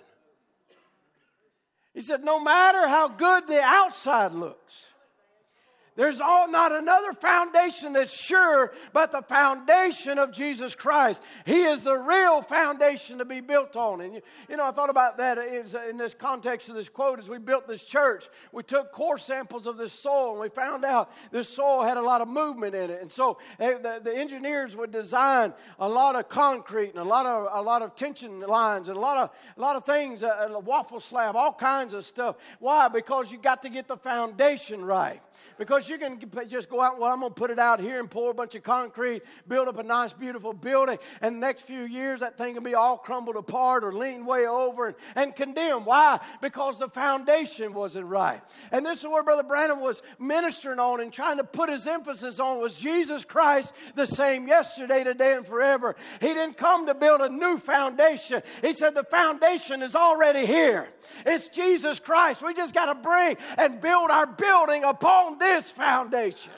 He said, no matter how good the outside looks, there's all, not another foundation that's sure but the foundation of Jesus Christ. He is the real foundation to be built on. And you, you know, I thought about that in this context of this quote. As we built this church, we took core samples of this soil, and we found out this soil had a lot of movement in it. And so the, the engineers would design a lot of concrete and a lot of a lot of tension lines and a lot of a lot of things, a, a waffle slab, all kinds of stuff. Why? Because you got to get the foundation right. Because you can just go out, well, I'm going to put it out here and pour a bunch of concrete, build up a nice, beautiful building, and the next few years that thing can be all crumbled apart or leaned way over and, and condemned. Why? Because the foundation wasn't right. And this is where Brother Branham was ministering on and trying to put his emphasis on was Jesus Christ, the same yesterday, today, and forever. He didn't come to build a new foundation. He said the foundation is already here. It's Jesus Christ. We just got to bring and build our building upon this foundation.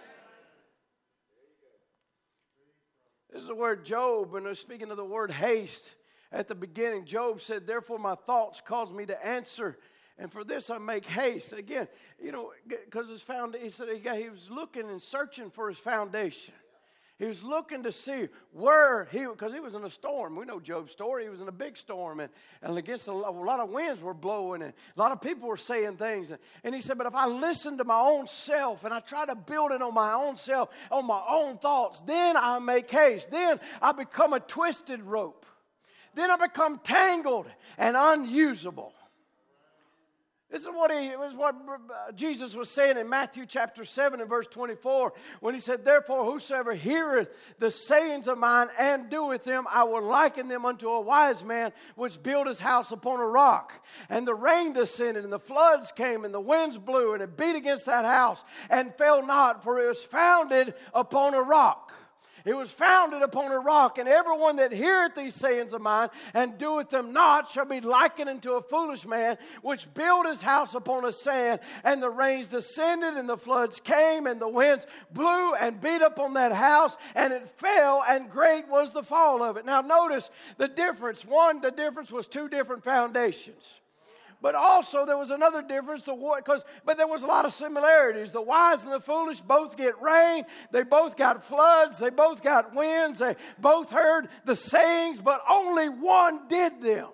This is the word Job, and speaking of the word haste at the beginning, Job said, therefore my thoughts cause me to answer, and for this I make haste. Again, you know, because his found, he said he was looking and searching for his foundation. He was looking to see where he, because he was in a storm. We know Job's story. He was in a big storm, and, and against a, a lot of winds were blowing, and a lot of people were saying things. And, and he said, but if I listen to my own self, and I try to build it on my own self, on my own thoughts, then I make haste. Then I become a twisted rope. Then I become tangled and unusable. This is what he was what Jesus was saying in Matthew chapter seven and verse twenty-four when he said, therefore whosoever heareth the sayings of mine and doeth them, I will liken them unto a wise man which built his house upon a rock. And the rain descended, and the floods came, and the winds blew, and it beat against that house, and fell not, for it was founded upon a rock. It was founded upon a rock, and everyone that heareth these sayings of mine and doeth them not shall be likened unto a foolish man, which built his house upon a sand, and the rains descended, and the floods came, and the winds blew and beat upon that house, and it fell, and great was the fall of it. Now notice the difference. One, the difference was two different foundations. But also there was another difference, because but there was a lot of similarities. The wise and the foolish both get rain. They both got floods. They both got winds. They both heard the sayings, but only one did them.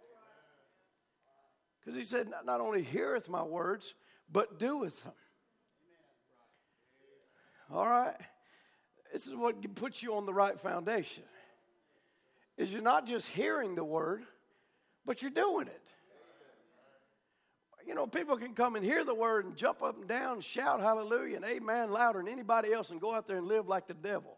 Because he said, not only heareth my words, but doeth them. All right? This is what puts you on the right foundation. Is you're not just hearing the word, but you're doing it. You know, people can come and hear the word and jump up and down and shout hallelujah and amen louder than anybody else and go out there and live like the devil.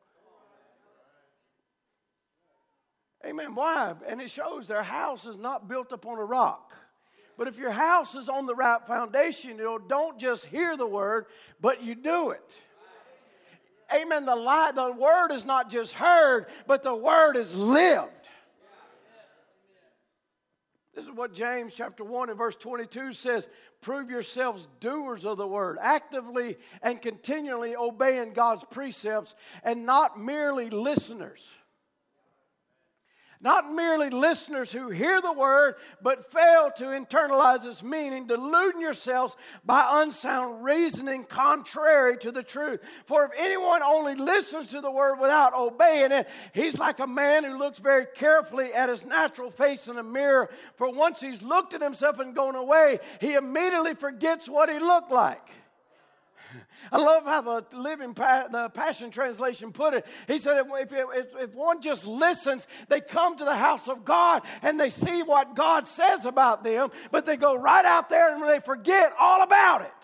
Amen. Why? And it shows their house is not built upon a rock. But if your house is on the right foundation, you know, don't just hear the word, but you do it. Amen. The, lie, the word is not just heard, but the word is lived. This is what James chapter one and verse twenty-two says. Prove yourselves doers of the word, actively and continually obeying God's precepts, and not merely listeners. Not merely listeners who hear the word, but fail to internalize its meaning, deluding yourselves by unsound reasoning contrary to the truth. For if anyone only listens to the word without obeying it, he's like a man who looks very carefully at his natural face in a mirror. For once he's looked at himself and gone away, he immediately forgets what he looked like. I love how the Living pa- the Passion Translation put it. He said, if, if, if one just listens, they come to the house of God and they see what God says about them, but they go right out there and they forget all about it.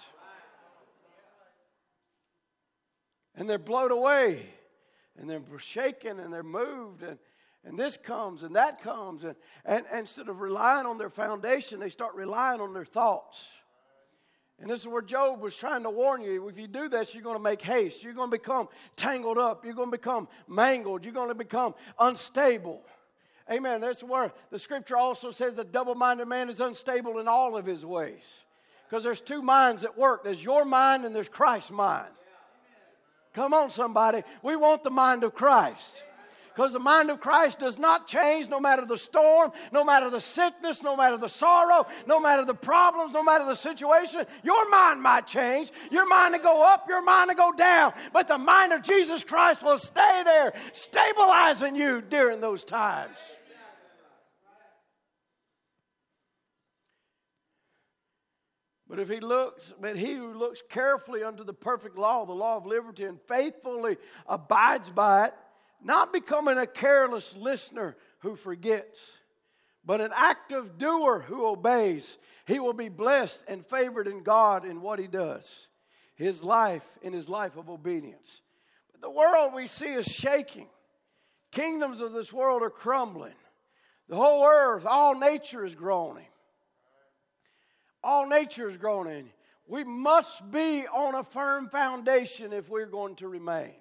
And they're blown away, and they're shaken, and they're moved, and, and this comes, and that comes. And, and, and instead of relying on their foundation, they start relying on their thoughts. And this is where Job was trying to warn you. If you do this, you're going to make haste. You're going to become tangled up. You're going to become mangled. You're going to become unstable. Amen. That's where the scripture also says the double-minded man is unstable in all of his ways. Because there's two minds at work. There's your mind and there's Christ's mind. Come on, somebody. We want the mind of Christ. Because the mind of Christ does not change no matter the storm, no matter the sickness, no matter the sorrow, no matter the problems, no matter the situation. Your mind might change. Your mind to go up, your mind to go down. But the mind of Jesus Christ will stay there, stabilizing you during those times. But if he looks, but he who looks carefully unto the perfect law, the law of liberty, and faithfully abides by it, not becoming a careless listener who forgets, but an active doer who obeys, he will be blessed and favored in God in what he does. His life, in his life of obedience. But the world we see is shaking. Kingdoms of this world are crumbling. The whole earth, all nature is groaning. All nature is groaning. We must be on a firm foundation if we're going to remain.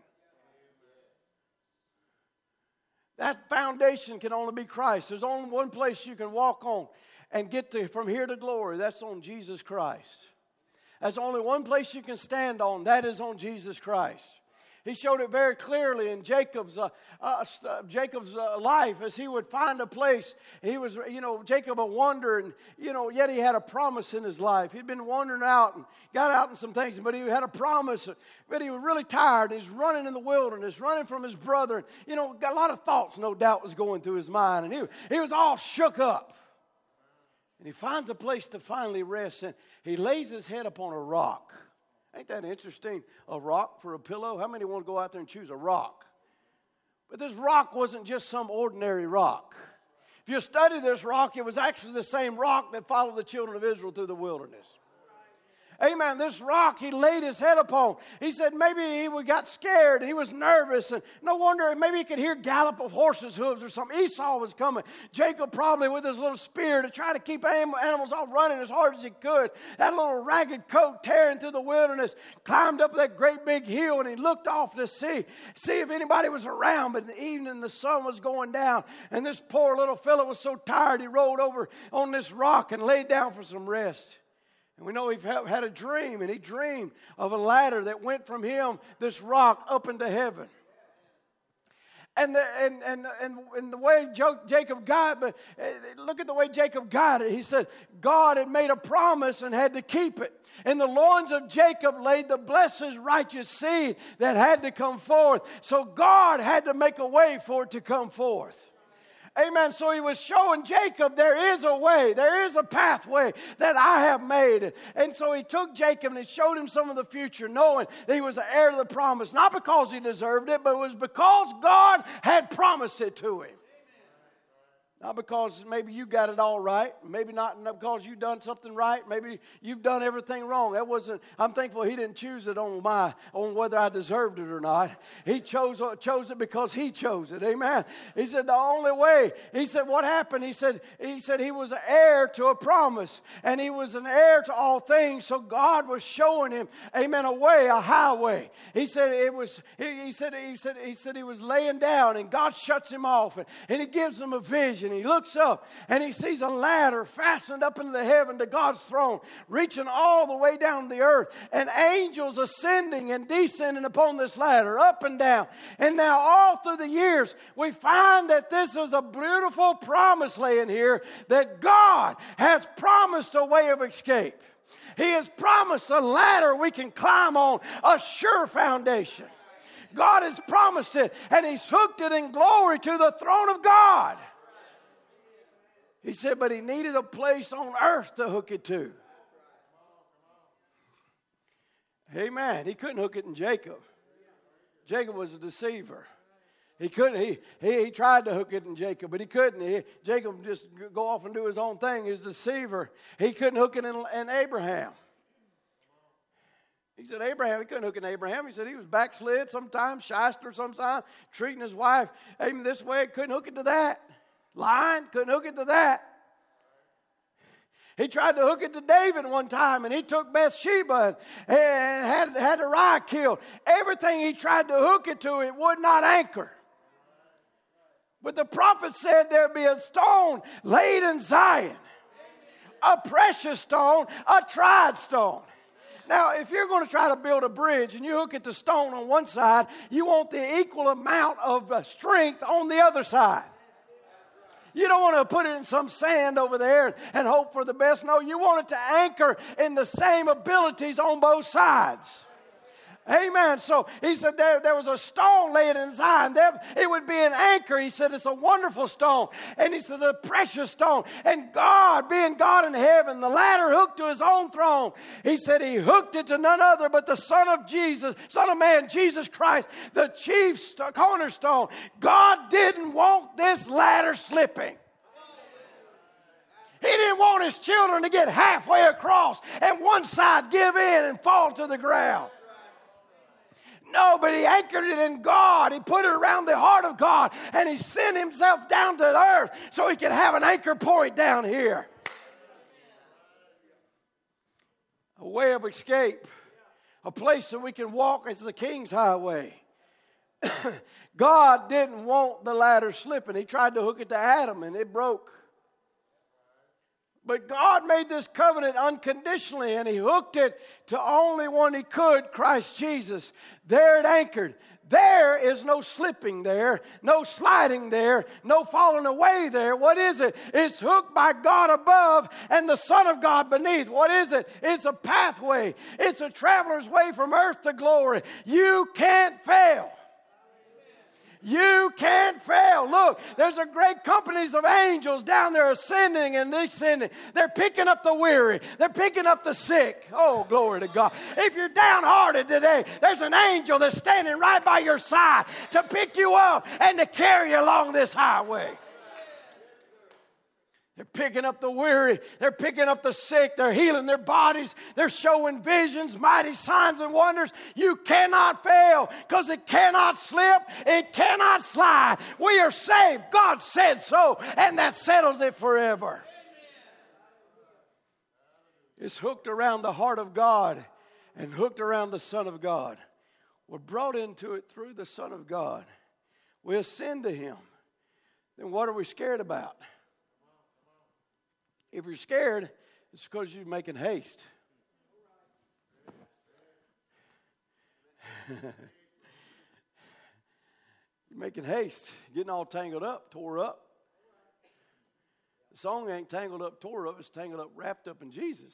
That foundation can only be Christ. There's only one place you can walk on and get to from here to glory. That's on Jesus Christ. There's only one place you can stand on. That is on Jesus Christ. He showed it very clearly in Jacob's uh, uh, Jacob's uh, life as he would find a place. He was, you know, Jacob a wanderer, and you know, yet he had a promise in his life. He'd been wandering out and got out in some things, but he had a promise. But he was really tired. He's running in the wilderness, running from his brother. And, you know, got a lot of thoughts, no doubt, was going through his mind, and he he was all shook up. And he finds a place to finally rest, and he lays his head upon a rock. Ain't that interesting? A rock for a pillow? How many want to go out there and choose a rock? But this rock wasn't just some ordinary rock. If you study this rock, it was actually the same rock that followed the children of Israel through the wilderness. amen, this rock he laid his head upon. He said maybe he got scared. He was nervous. And no wonder, maybe he could hear gallop of horses' hooves or something. Esau was coming. Jacob probably with his little spear to try to keep animals off running as hard as he could. That little ragged coat tearing through the wilderness, climbed up that great big hill, and he looked off to see, see if anybody was around. But in the evening, the sun was going down, and this poor little fellow was so tired, he rolled over on this rock and laid down for some rest. And we know he had a dream, and he dreamed of a ladder that went from him, this rock, up into heaven. And the, and, and, and, and the way Jacob got it, but look at the way Jacob got it. He said God had made a promise and had to keep it. In the loins of Jacob laid the blessed righteous seed that had to come forth. So God had to make a way for it to come forth. Amen. So he was showing Jacob there is a way, there is a pathway that I have made. And so he took Jacob and he showed him some of the future, knowing that he was the heir to the promise. Not because he deserved it, but it was because God had promised it to him. Not because maybe you got it all right. Maybe not because you've done something right. Maybe you've done everything wrong. That wasn't. I'm thankful he didn't choose it on my on whether I deserved it or not. He chose chose it because he chose it. Amen. He said the only way. He said what happened? He said he said he was an heir to a promise, and he was an heir to all things. So God was showing him, amen, a way, a highway. He said it was. He, he said he said he said he was laying down, and God shuts him off, and, and he gives him a vision. He looks up and he sees a ladder fastened up into the heaven to God's throne, reaching all the way down to the earth, and angels ascending and descending upon this ladder, up and down. And now all through the years, we find that this is a beautiful promise laying here, that God has promised a way of escape. He has promised a ladder we can climb on, a sure foundation. God has promised it, and he's hooked it in glory to the throne of God. He said, but he needed a place on earth to hook it to. Amen. He couldn't hook it in Jacob. Jacob was a deceiver. He couldn't. He, he, he tried to hook it in Jacob, but he couldn't. He, Jacob just go off and do his own thing. He's a deceiver. He couldn't hook it in, in Abraham. He said Abraham, he couldn't hook it in Abraham. He said he was backslid sometimes, shyster sometimes, treating his wife amen, this way. Couldn't hook it to that. Lying, couldn't hook it to that. He tried to hook it to David one time, and he took Bathsheba and, and had, had Uriah killed. Everything he tried to hook it to, it would not anchor. But the prophet said there'd be a stone laid in Zion, a precious stone, a tried stone. Now, if you're going to try to build a bridge and you hook it to stone on one side, you want the equal amount of strength on the other side. You don't want to put it in some sand over there and hope for the best. No, you want it to anchor in the same abilities on both sides. Amen. So he said there, there was a stone laid in Zion. There, it would be an anchor. He said it's a wonderful stone. And he said a precious stone. And God, being God in heaven, the ladder hooked to his own throne. He said he hooked it to none other but the Son of Jesus, Son of Man, Jesus Christ, the chief st- cornerstone. God didn't want this ladder slipping. He didn't want his children to get halfway across and one side give in and fall to the ground. No, but he anchored it in God. He put it around the heart of God. And he sent himself down to the earth so he could have an anchor point down here. A way of escape. A place that we can walk as the King's Highway. God didn't want the ladder slipping. He tried to hook it to Adam and it broke. But God made this covenant unconditionally, and he hooked it to only one he could, Christ Jesus. There it anchored. There is no slipping there, no sliding there, no falling away there. What is it? It's hooked by God above and the Son of God beneath. What is it? It's a pathway. It's a traveler's way from earth to glory. You can't fail. You can't fail. Look, there's a great companies of angels down there ascending and descending. They're picking up the weary. They're picking up the sick. Oh, glory to God. If you're downhearted today, there's an angel that's standing right by your side to pick you up and to carry you along this highway. They're picking up the weary. They're picking up the sick. They're healing their bodies. They're showing visions, mighty signs and wonders. You cannot fail because it cannot slip. It cannot slide. We are saved. God said so, and that settles it forever. It's hooked around the heart of God and hooked around the Son of God. We're brought into it through the Son of God. We ascend to Him. Then what are we scared about? If you're scared, it's because you're making haste. You're making haste, getting all tangled up, tore up. The song ain't tangled up, tore up. It's tangled up, wrapped up in Jesus.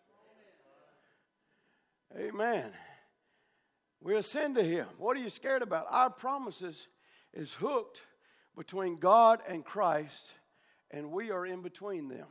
Amen. We ascend to Him. What are you scared about? Our promises is hooked between God and Christ, and we are in between them.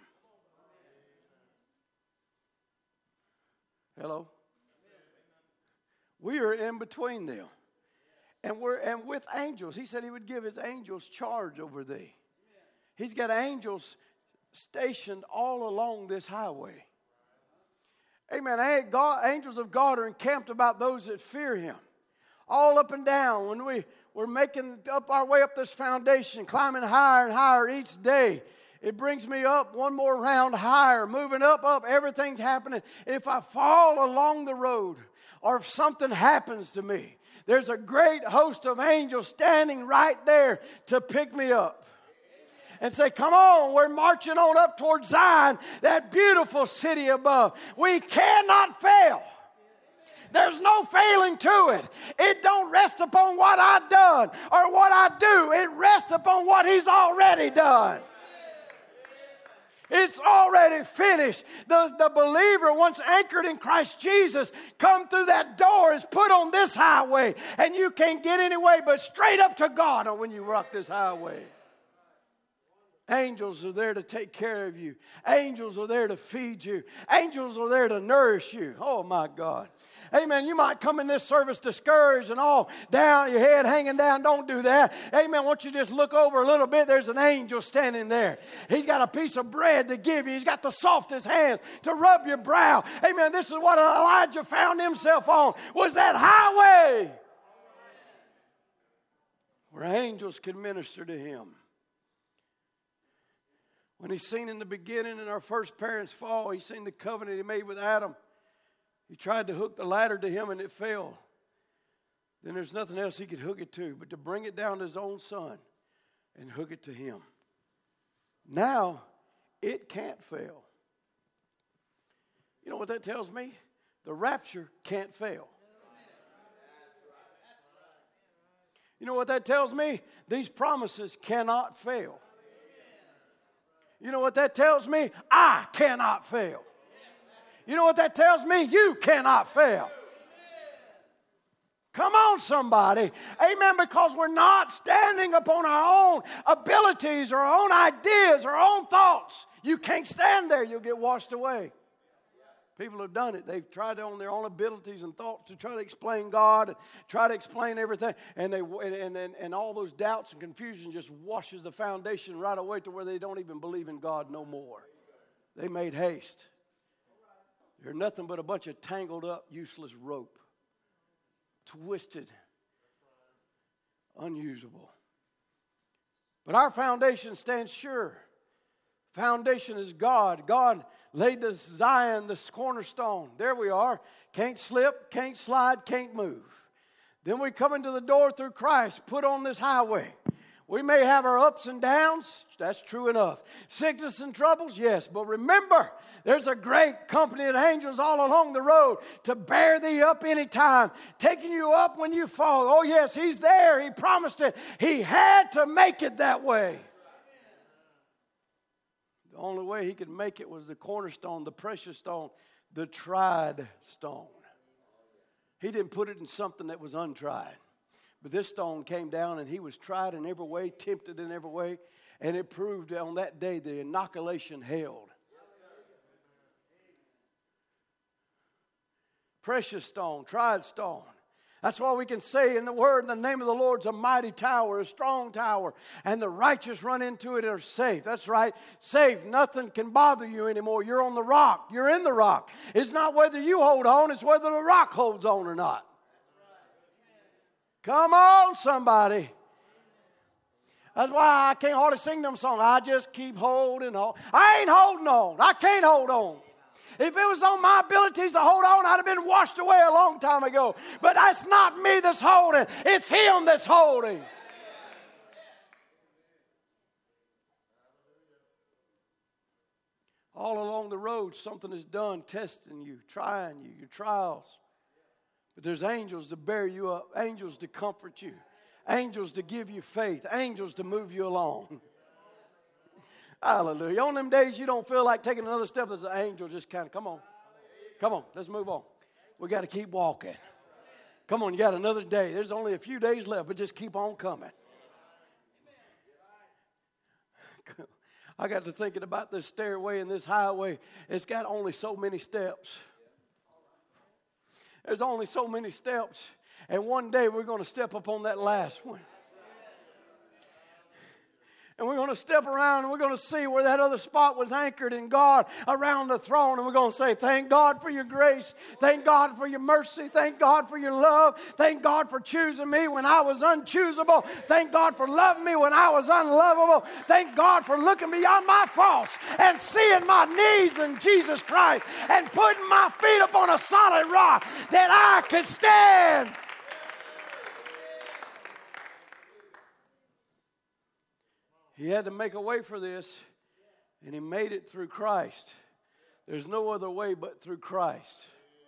Hello? We are in between them. And we're and with angels. He said He would give His angels charge over thee. He's got angels stationed all along this highway. Amen. God, angels of God are encamped about those that fear Him. All up and down. When we, we're making up our way up this foundation, climbing higher and higher each day. It brings me up one more round higher, moving up, up. Everything's happening. If I fall along the road or if something happens to me, there's a great host of angels standing right there to pick me up and say, come on, we're marching on up towards Zion, that beautiful city above. We cannot fail. There's no failing to it. It don't rest upon what I've done or what I do. It rests upon what He's already done. It's already finished. The, the believer, once anchored in Christ Jesus, come through that door, is put on this highway, and you can't get any way but straight up to God when you rock this highway. Angels are there to take care of you. Angels are there to feed you. Angels are there to nourish you. Oh, my God. Amen. You might come in this service discouraged and all down, your head hanging down. Don't do that. Amen. Once you just look over a little bit, there's an angel standing there. He's got a piece of bread to give you. He's got the softest hands to rub your brow. Amen. This is what Elijah found himself on, was that highway where angels could minister to him. When He's seen in the beginning in our first parents' fall, He's seen the covenant He made with Adam. He tried to hook the ladder to him and it fell. Then there's nothing else He could hook it to but to bring it down to His own Son and hook it to Him. Now, it can't fail. You know what that tells me? The rapture can't fail. You know what that tells me? These promises cannot fail. You know what that tells me? I cannot fail. You know what that tells me? You cannot fail. Come on, somebody. Amen. Because we're not standing upon our own abilities or our own ideas or our own thoughts. You can't stand there. You'll get washed away. People have done it. They've tried on their own abilities and thoughts to try to explain God and try to explain everything. And they and, and, and all those doubts and confusion just washes the foundation right away to where they don't even believe in God no more. They made haste. They're nothing but a bunch of tangled up, useless rope. Twisted. Unusable. But our foundation stands sure. Foundation is God. God laid the Zion, this cornerstone. There we are. Can't slip, can't slide, can't move. Then we come into the door through Christ, put on this highway. We may have our ups and downs. That's true enough. Sickness and troubles, yes. But remember, there's a great company of angels all along the road to bear thee up anytime, taking you up when you fall. Oh, yes, He's there. He promised it. He had to make it that way. The only way He could make it was the cornerstone, the precious stone, the tried stone. He didn't put it in something that was untried. But this stone came down and He was tried in every way, tempted in every way, and it proved on that day the inoculation held. Precious stone, tried stone. That's why we can say in the Word, the name of the Lord's a mighty tower, a strong tower, and the righteous run into it and are safe. That's right, safe. Nothing can bother you anymore. You're on the rock. You're in the rock. It's not whether you hold on, it's whether the rock holds on or not. Come on, somebody. That's why I can't hardly sing them songs. I just keep holding on. I ain't holding on. I can't hold on. If it was on my abilities to hold on, I'd have been washed away a long time ago. But that's not me that's holding. It's Him that's holding. All along the road, something is done, testing you, trying you, your trials. But there's angels to bear you up, angels to comfort you, angels to give you faith, angels to move you along. Hallelujah. On them days you don't feel like taking another step, there's an angel just kind of, come on. Come on, let's move on. We got to keep walking. Come on, you got another day. There's only a few days left, but just keep on coming. I got to thinking about this stairway and this highway. It's got only so many steps. There's only so many steps. And one day we're going to step up on that last one. And we're going to step around and we're going to see where that other spot was anchored in God around the throne. And we're going to say, thank God for your grace. Thank God for your mercy. Thank God for your love. Thank God for choosing me when I was unchoosable. Thank God for loving me when I was unlovable. Thank God for looking beyond my faults and seeing my needs in Jesus Christ and putting my feet upon a solid rock that I could stand. He had to make a way for this, and He made it through Christ. There's no other way but through Christ.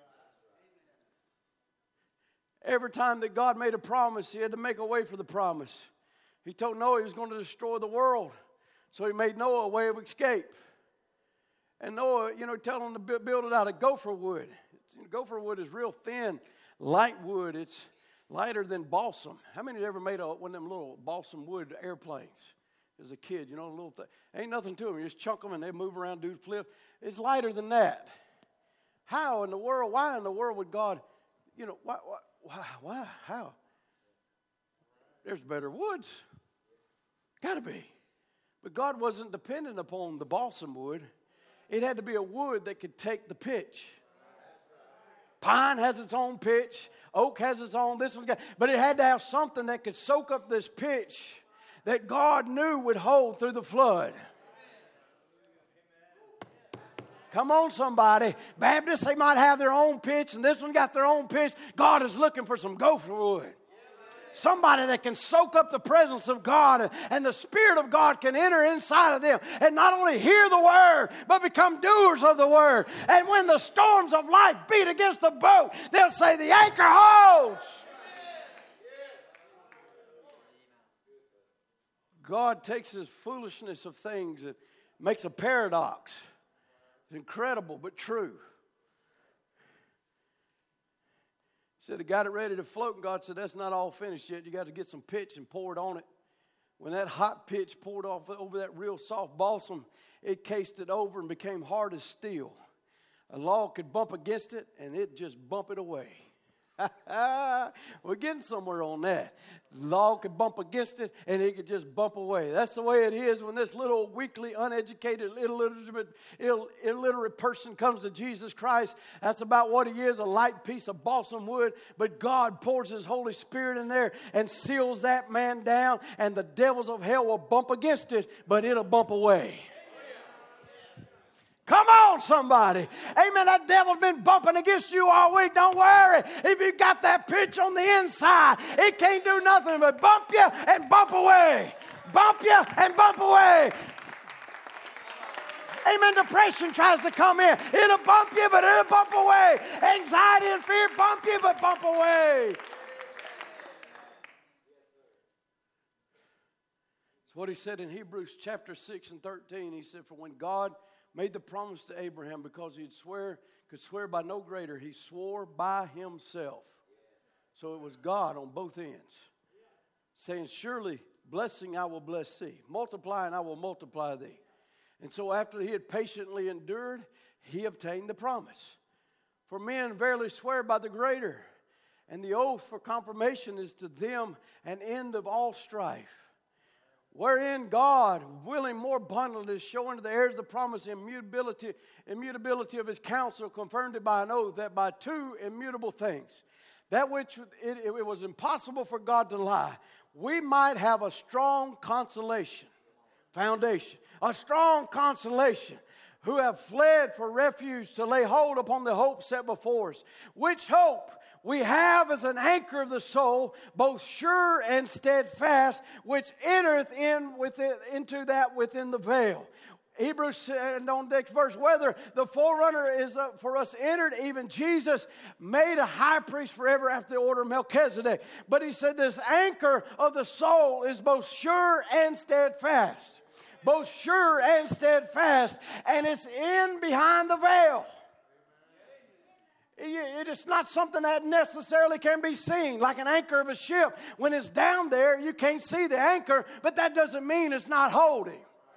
Every time that God made a promise, He had to make a way for the promise. He told Noah He was going to destroy the world, so He made Noah a way of escape. And Noah, you know, tell him to build it out of gopher wood. Gopher wood is real thin, light wood. It's lighter than balsam. How many have ever made a, one of them little balsam wood airplanes? As a kid, you know, a little thing. Ain't nothing to them. You just chunk them and they move around, do flip. It's lighter than that. How in the world, why in the world would God, you know, why, why, why, how? There's better woods. Got to be. But God wasn't dependent upon the balsam wood. It had to be a wood that could take the pitch. Pine has its own pitch. Oak has its own. This one's got, but it had to have something that could soak up this pitch that God knew would hold through the flood. Come on, somebody. Baptists, they might have their own pitch, and this one got their own pitch. God is looking for some gopher wood. Somebody that can soak up the presence of God, and, and the Spirit of God can enter inside of them and not only hear the Word, but become doers of the Word. And when the storms of life beat against the boat, they'll say, the anchor holds. God takes His foolishness of things and makes a paradox. It's incredible, but true. He said, he got it ready to float, and God said, that's not all finished yet. You got to get some pitch and pour it on it. When that hot pitch poured off over that real soft balsam, it cased it over and became hard as steel. A log could bump against it, and it just bump it away. We're getting somewhere on that. Log could bump against it and it could just bump away. That's the way it is when this little weakly, uneducated, illiterate, Ill, illiterate person comes to Jesus Christ. That's about what he is, a light piece of balsam wood. But God pours His Holy Spirit in there and seals that man down, and the devils of hell will bump against it, but it'll bump away. Come on, somebody. Amen. That devil's been bumping against you all week. Don't worry. If you got that pitch on the inside, it can't do nothing but bump you and bump away. Bump you and bump away. Amen. Depression tries to come in. It'll bump you, but it'll bump away. Anxiety and fear bump you, but bump away. That's what He said in Hebrews chapter six and thirteen. He said, for when God made the promise to Abraham, because he'd swear, could swear by no greater, He swore by Himself. So it was God on both ends, saying, surely blessing I will bless thee, multiplying I will multiply thee. And so after he had patiently endured, he obtained the promise. For men verily swear by the greater, And the oath for confirmation is to them an end of all strife, wherein God, willing more abundantly, is showing to the heirs of the promise immutability, immutability of his counsel, confirmed it by an oath, that by two immutable things, that which it, it was impossible for God to lie, we might have a strong consolation, foundation, a strong consolation, who have fled for refuge to lay hold upon the hope set before us, which hope we have as an anchor of the soul, both sure and steadfast, which entereth in with it, into that within the veil. Hebrews said on the next verse, whether the forerunner is uh, for us entered, even Jesus made a high priest forever after the order of Melchizedek. But he said this anchor of the soul is both sure and steadfast. Both sure and steadfast. And it's in behind the veil. It is not something that necessarily can be seen, like an anchor of a ship. When it's down there, you can't see the anchor, but that doesn't mean it's not holding.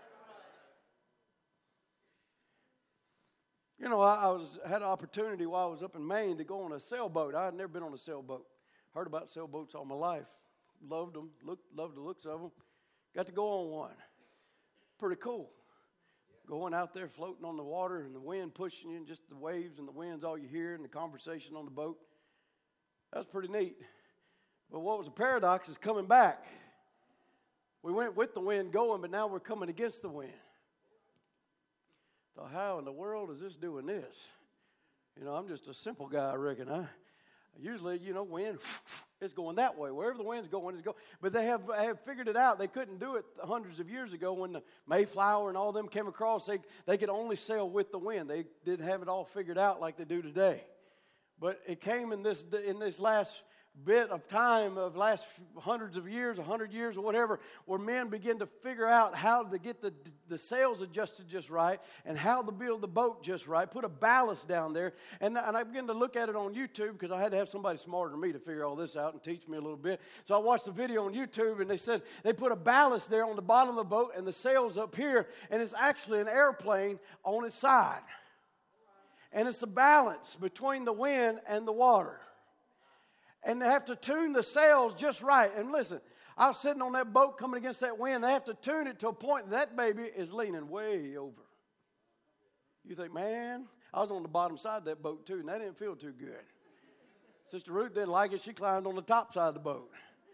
You know, I, I was had an opportunity while I was up in Maine to go on a sailboat. I had never been on a sailboat. Heard about sailboats all my life. Loved them. Looked, loved the looks of them. Got to go on one. Pretty cool. Going out there floating on the water and the wind pushing you and just the waves and the winds all you hear and the conversation on the boat. That was pretty neat. But what was a paradox is coming back. We went with the wind going, but now we're coming against the wind. So how in the world is this doing this? You know, I'm just a simple guy, I reckon. I usually, you know, wind, it's going that way. Wherever the wind's going, it's going. But they have, have figured it out. They couldn't do it hundreds of years ago when the Mayflower and all them came across. They, they could only sail with the wind. They didn't have it all figured out like they do today. But it came in this in this last bit of time of last hundreds of years, a hundred years or whatever, where men begin to figure out how to get the the sails adjusted just right and how to build the boat just right, put a ballast down there. And, and I began to look at it on YouTube because I had to have somebody smarter than me to figure all this out and teach me a little bit. So I watched the video on YouTube, and they said they put a ballast there on the bottom of the boat and the sails up here, and it's actually an airplane on its side. And it's a balance between the wind and the water. And they have to tune the sails just right. And listen, I was sitting on that boat coming against that wind. They have to tune it to a point that baby is leaning way over. You think, man, I was on the bottom side of that boat too, and that didn't feel too good. Sister Ruth didn't like it. She climbed on the top side of the boat.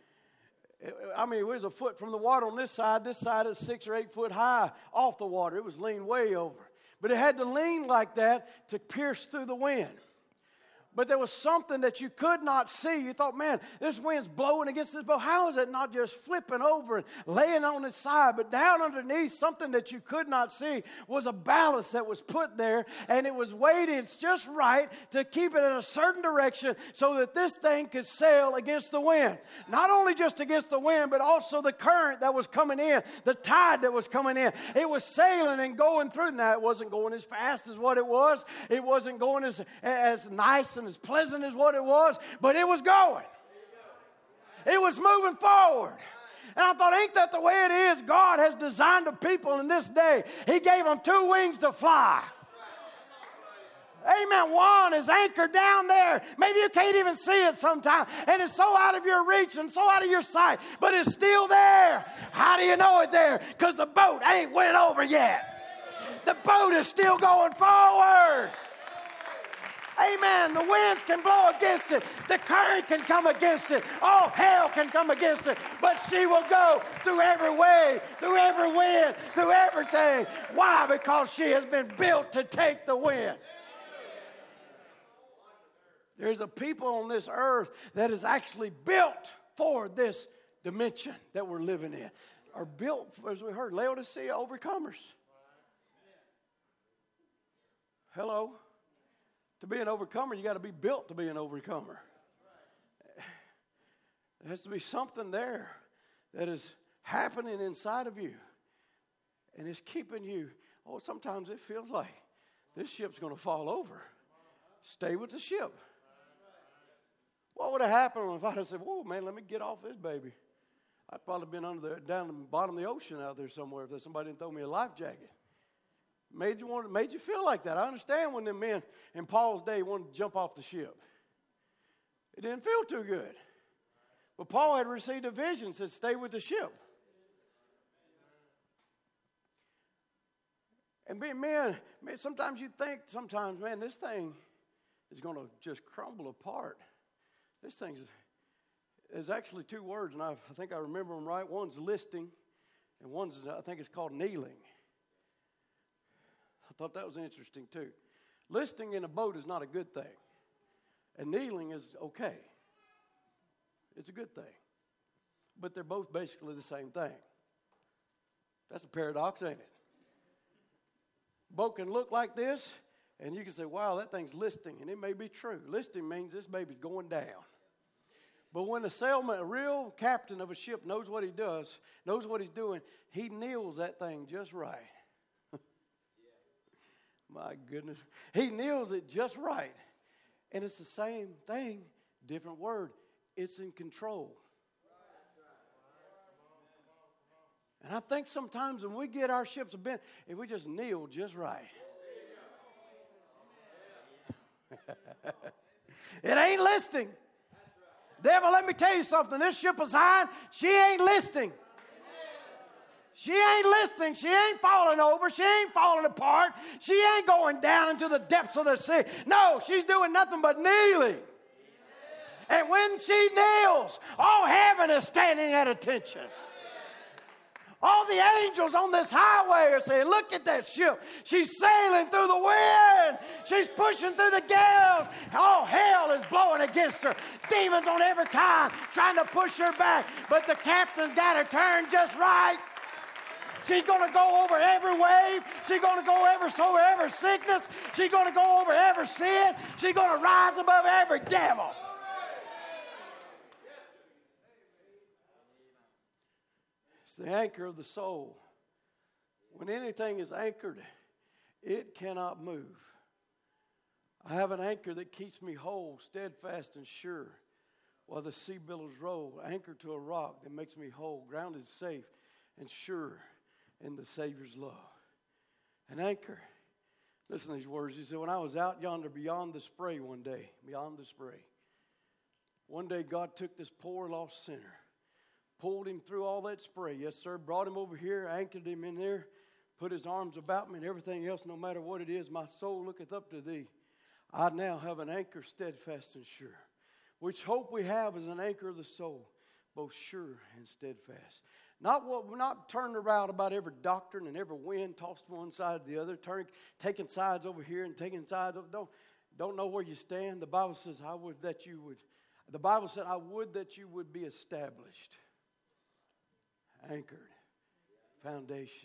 I mean, it was a foot from the water on this side. This side is six or eight foot high off the water. It was leaned way over. But it had to lean like that to pierce through the wind. But there was something that you could not see. You thought, man, this wind's blowing against this boat. How is it not just flipping over and laying on its side? But down underneath, something that you could not see was a ballast that was put there. And it was weighted just right to keep it in a certain direction so that this thing could sail against the wind. Not only just against the wind, but also the current that was coming in, the tide that was coming in. It was sailing and going through. Now, it wasn't going as fast as what it was. It wasn't going as, as nice and as pleasant as what it was, but it was going. It was moving forward. And I thought, ain't that the way it is? God has designed the people in this day. He gave them two wings to fly. Amen. One is anchored down there. Maybe you can't even see it sometimes. And it's so out of your reach and so out of your sight. But it's still there. How do you know it's there? Because the boat ain't went over yet. The boat is still going forward. Amen. The winds can blow against it. The current can come against it. All hell can come against it. But she will go through every way, through every wind, through everything. Why? Because she has been built to take the wind. There's a people on this earth that is actually built for this dimension that we're living in. Are built, as we heard, Laodicea overcomers. Hello? To be an overcomer, you got to be built to be an overcomer. There has to be something there that is happening inside of you. And it's keeping you. Oh, sometimes it feels like this ship's going to fall over. Stay with the ship. What would have happened if I'd have said, whoa, man, let me get off this baby? I'd probably been under the, down the bottom of the ocean out there somewhere if somebody didn't throw me a life jacket. Made you want, made you feel like that. I understand when the men in Paul's day wanted to jump off the ship. It didn't feel too good. But Paul had received a vision, said, stay with the ship. And being man, man, sometimes you think, sometimes, man, this thing is going to just crumble apart. This thing is, is actually two words, and I, I think I remember them right. One's listing, and one's, I think it's called kneeling. I thought that was interesting, too. Listing in a boat is not a good thing. And kneeling is okay. It's a good thing. But they're both basically the same thing. That's a paradox, ain't it? Boat can look like this, and you can say, wow, that thing's listing, and it may be true. Listing means this baby's going down. But when a sailman, a real captain of a ship knows what he does, knows what he's doing, he kneels that thing just right. My goodness. He kneels it just right. And it's the same thing, different word. It's in control. And I think sometimes when we get our ships a bent, if we just kneel just right. It ain't listing. Devil, let me tell you something. This ship is high. She ain't listing. She ain't listing. She ain't falling over. She ain't falling apart. She ain't going down into the depths of the sea. No, she's doing nothing but kneeling. And when she kneels, all heaven is standing at attention. All the angels on this highway are saying, look at that ship. She's sailing through the wind. She's pushing through the gales. All hell is blowing against her. Demons on every kind trying to push her back. But the captain's got her turned just right. She's going to go over every wave. She's going to go over, over every sickness. She's going to go over every sin. She's going to rise above every devil. The anchor of the soul. When anything is anchored, it cannot move. I have an anchor that keeps me whole, steadfast, and sure, while the sea billows roll. Anchored to a rock that makes me whole, grounded, safe, and sure in the Savior's love. An anchor. Listen to these words. He said, when I was out yonder beyond the spray one day, beyond the spray, one day God took this poor lost sinner, pulled him through all that spray, yes, sir, brought him over here, anchored him in there, put his arms about me and everything else, no matter what it is, my soul looketh up to thee. I now have an anchor steadfast and sure, which hope we have is an anchor of the soul, both sure and steadfast. Not what we're not turned around about every doctrine and every wind tossed from one side to the other, turning, taking sides over here and taking sides over. Don't, don't know where you stand. The Bible says, I would that you would, the Bible said, I would that you would be established. Anchored, foundation.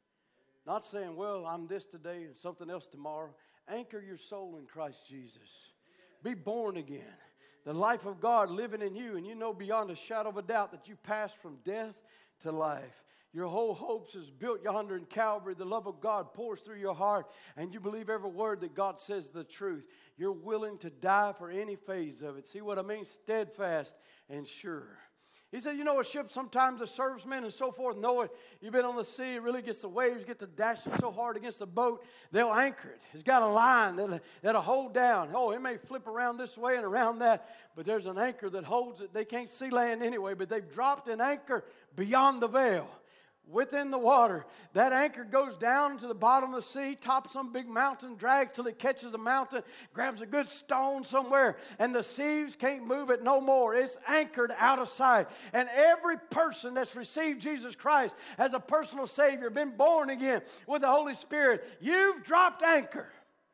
Not saying, well, I'm this today and something else tomorrow. Anchor your soul in Christ Jesus. Be born again. The life of God living in you, and you know beyond a shadow of a doubt that you passed from death to life. Your whole hopes is built yonder in Calvary. The love of God pours through your heart, and you believe every word that God says the truth. You're willing to die for any phase of it. See what I mean? Steadfast and sure. He said, you know, a ship, sometimes the servicemen and so forth know it. You've been on the sea, it really gets the waves, get to dashing so hard against the boat, they'll anchor it. It's got a line that'll, that'll hold down. Oh, it may flip around this way and around that, but there's an anchor that holds it. They can't see land anyway, but they've dropped an anchor beyond the veil. Within the water, that anchor goes down to the bottom of the sea, tops some big mountain, drags till it catches the mountain, grabs a good stone somewhere, and the seas can't move it no more. It's anchored out of sight. And every person that's received Jesus Christ as a personal Savior, been born again with the Holy Spirit, you've dropped anchor.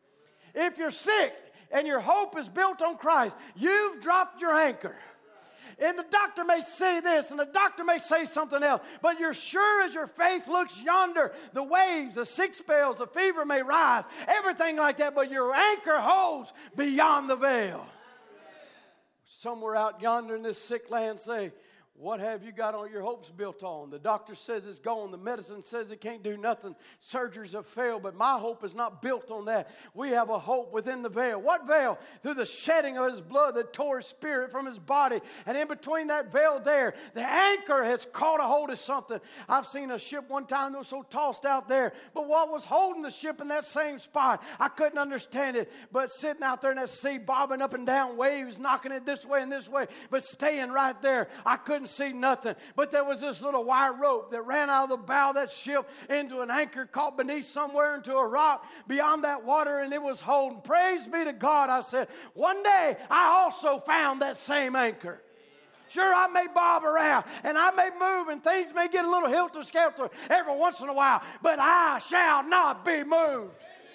If you're sick and your hope is built on Christ, you've dropped your anchor. And the doctor may say this, and the doctor may say something else, but you're sure as your faith looks yonder, the waves, the sick spells, the fever may rise, everything like that, but your anchor holds beyond the veil. Somewhere out yonder in this sick land say, What have you got on your hopes built on? The doctor says it's gone. The medicine says it can't do nothing. Surgeries have failed, but my hope is not built on that. We have a hope within the veil. What veil? Through the shedding of his blood that tore his spirit from his body. And in between that veil there, the anchor has caught a hold of something. I've seen a ship one time that was so tossed out there, but what was holding the ship in that same spot? I couldn't understand it, but sitting out there in that sea, bobbing up and down, waves knocking it this way and this way, but staying right there. I couldn't see nothing, but there was this little wire rope that ran out of the bow of that ship into an anchor caught beneath somewhere into a rock beyond that water, and it was holding. Praise be to God. I said, one day I also found that same anchor. Sure, I may bob around and I may move and things may get a little helter-skelter every once in a while, but I shall not be moved.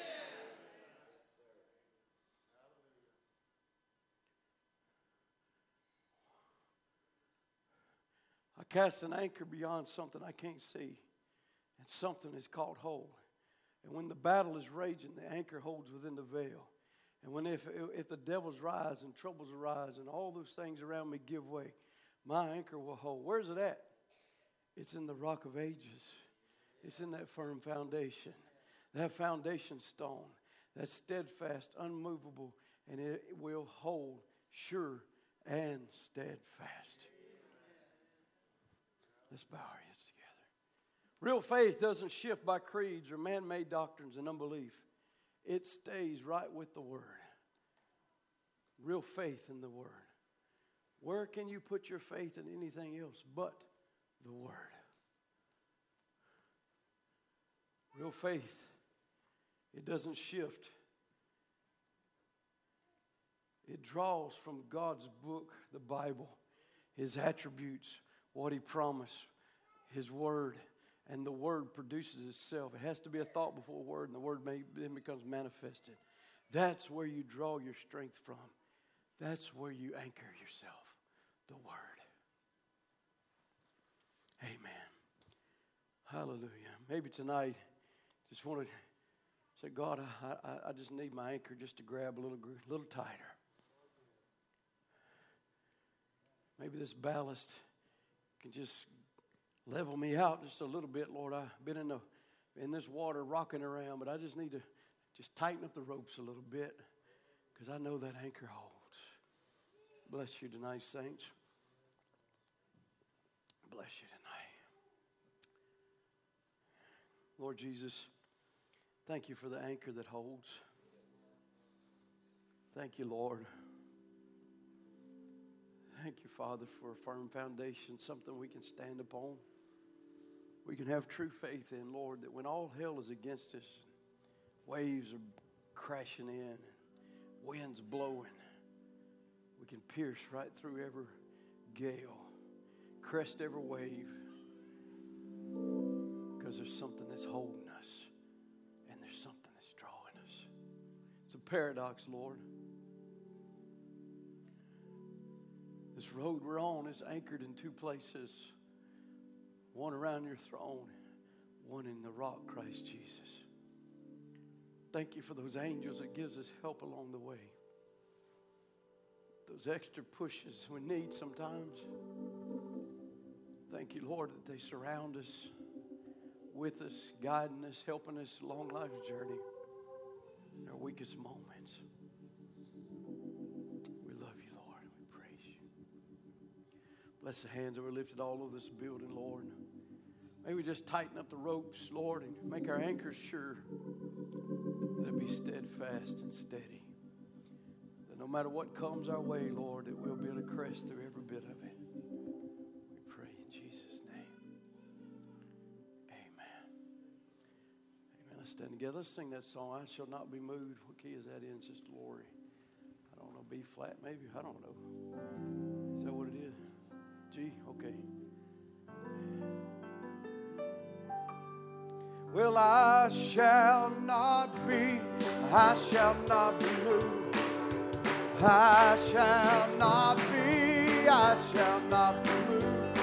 Cast an anchor beyond something I can't see, and something is caught hold. And when the battle is raging, the anchor holds within the veil. And when if, if the devils rise and troubles arise and all those things around me give way, my anchor will hold. Where's it at? It's in the rock of ages. It's in that firm foundation, that foundation stone, that's steadfast, unmovable, and it will hold sure and steadfast. Let's bow our heads together. Real faith doesn't shift by creeds or man-made doctrines and unbelief. It stays right with the Word. Real faith in the Word. Where can you put your faith in anything else but the Word? Real faith, it doesn't shift. It draws from God's book, the Bible, His attributes, what He promised, His Word, and the Word produces itself. It has to be a thought before a word, and the Word may, then becomes manifested. That's where you draw your strength from. That's where you anchor yourself, the Word. Amen. Hallelujah. Maybe tonight, just want to say, God, I, I, I just need my anchor just to grab a little, little tighter. Maybe this ballast can just level me out just a little bit, Lord. I've been in the in this water rocking around, but I just need to just tighten up the ropes a little bit because I know that anchor holds. Bless you tonight, saints. Bless you tonight. Lord Jesus, thank you for the anchor that holds. Thank you, Lord. Thank you, Father, for a firm foundation, something we can stand upon. We can have true faith in, Lord, that when all hell is against us, waves are crashing in, winds blowing, we can pierce right through every gale, crest every wave, because there's something that's holding us, and there's something that's drawing us. It's a paradox, Lord. This road we're on is anchored in two places. One around your throne, one in the rock, Christ Jesus. Thank you for those angels that gives us help along the way. Those extra pushes we need sometimes. Thank you, Lord, that they surround us, with us, guiding us, helping us along life's journey in our weakest moments. Bless the hands that were lifted all over this building, Lord. May we just tighten up the ropes, Lord, and make our anchors sure that it be steadfast and steady. That no matter what comes our way, Lord, that we'll be able to crest through every bit of it. We pray in Jesus' name. Amen. Amen. Let's stand together. Let's sing that song, I Shall Not Be Moved. What key is that in, Sister Lori? I don't know. B flat, maybe? I don't know. Is that what it is? G? Okay. Well, I shall not be, I shall not be moved. I shall not be, I shall not be moved.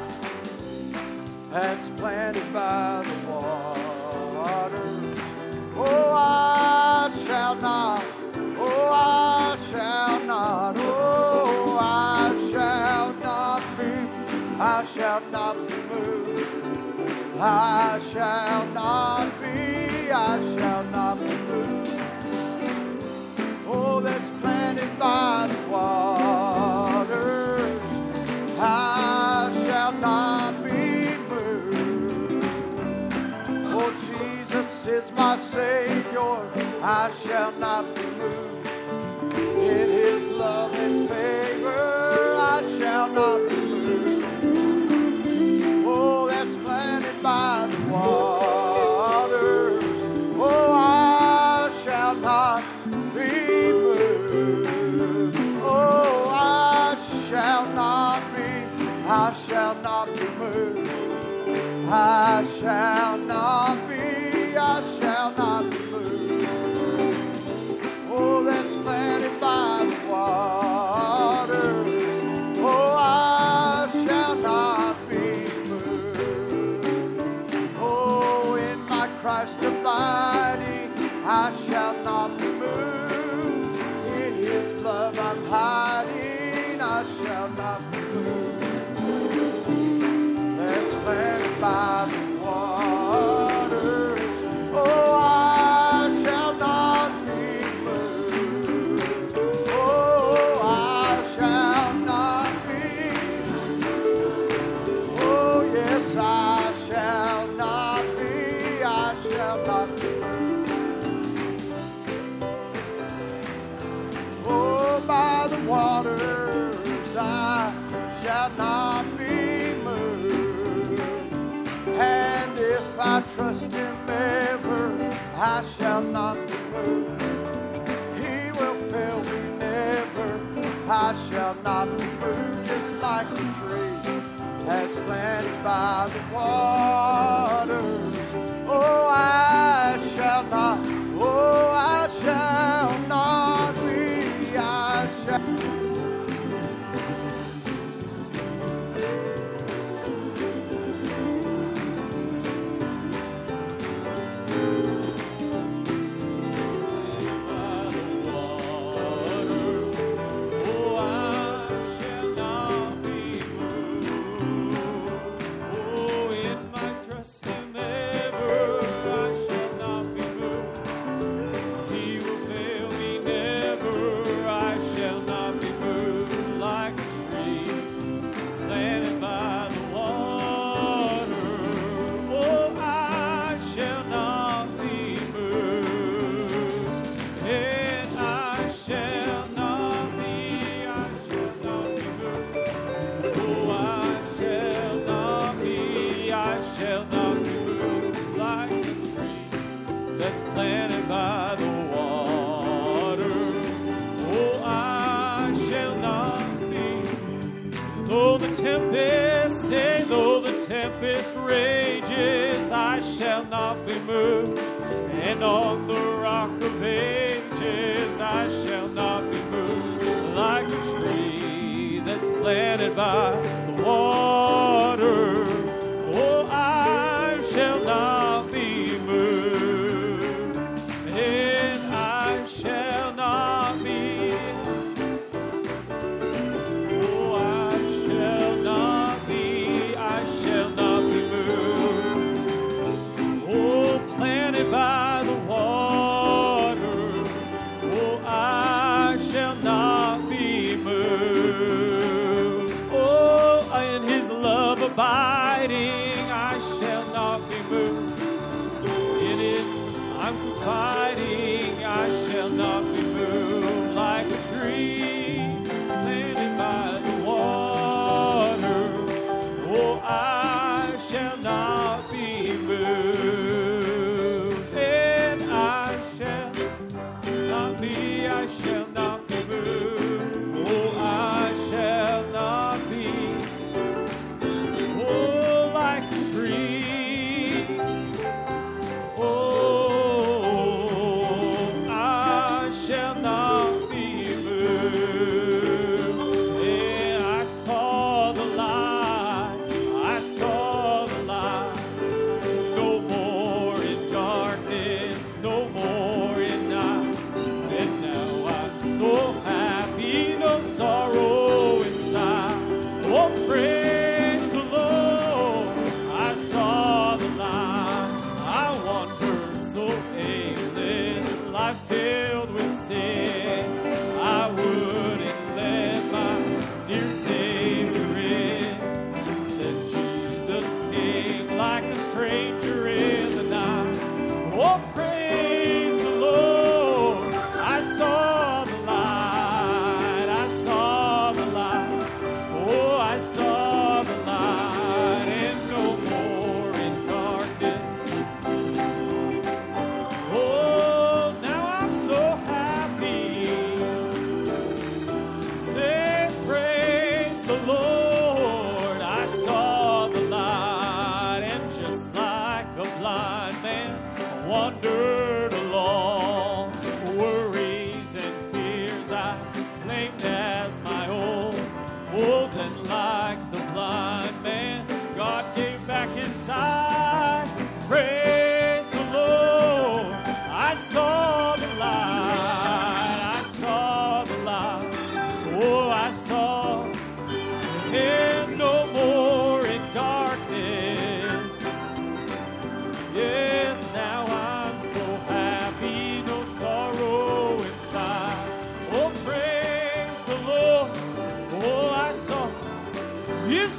That's planted by the water. Oh, I shall not, oh, I shall not, oh, I shall not be, I shall not be moved. I shall not be, I shall not be moved. Oh, that's planted by the waters. I shall not be moved. Oh, Jesus is my Savior. I shall not be moved. In His love and favor, I shall not be moved. Oh, that's planted by the waters. Oh, I shall not be moved. Oh, I shall not be, I shall not be moved. I shall not be, I shall not be moved. Oh, that's planted by the waters. Oh, I shall not be moved. Oh, in my Christ abiding, I shall not be moved. In His love I'm hiding, I shall not be moved. That's planted by the waters. Oh, I shall not be moved. Oh, I shall not be. Oh, yes, I shall not be. I shall not be. Oh, by the waters I shall not be moved. And if I trust Him ever, I shall not be moved. He will fail me never. I shall not be moved. Just like the tree that's planted by the waters. Oh, I shall not. Oh, I shall not be. I shall. Planted by the water, oh, I shall not be. Though the tempest, say, though the tempest rages, I shall not be moved. And on the rock of ages, I shall not be moved. Like a tree that's planted by the waters, oh, I shall not be moved. And I shall not be. Oh, I shall not be. I shall not be moved. Oh, planted by the water. Oh, I shall not be moved. Oh, in His love abiding, I shall not be moved. In it, I'm confiding, I shall not be moved. Like a tree planted by the water, oh, I shall not be moved. And I shall not be, I shall not be moved. Oh, I shall not be. Oh, like a tree. Oh, sorrow inside. Oh, praise the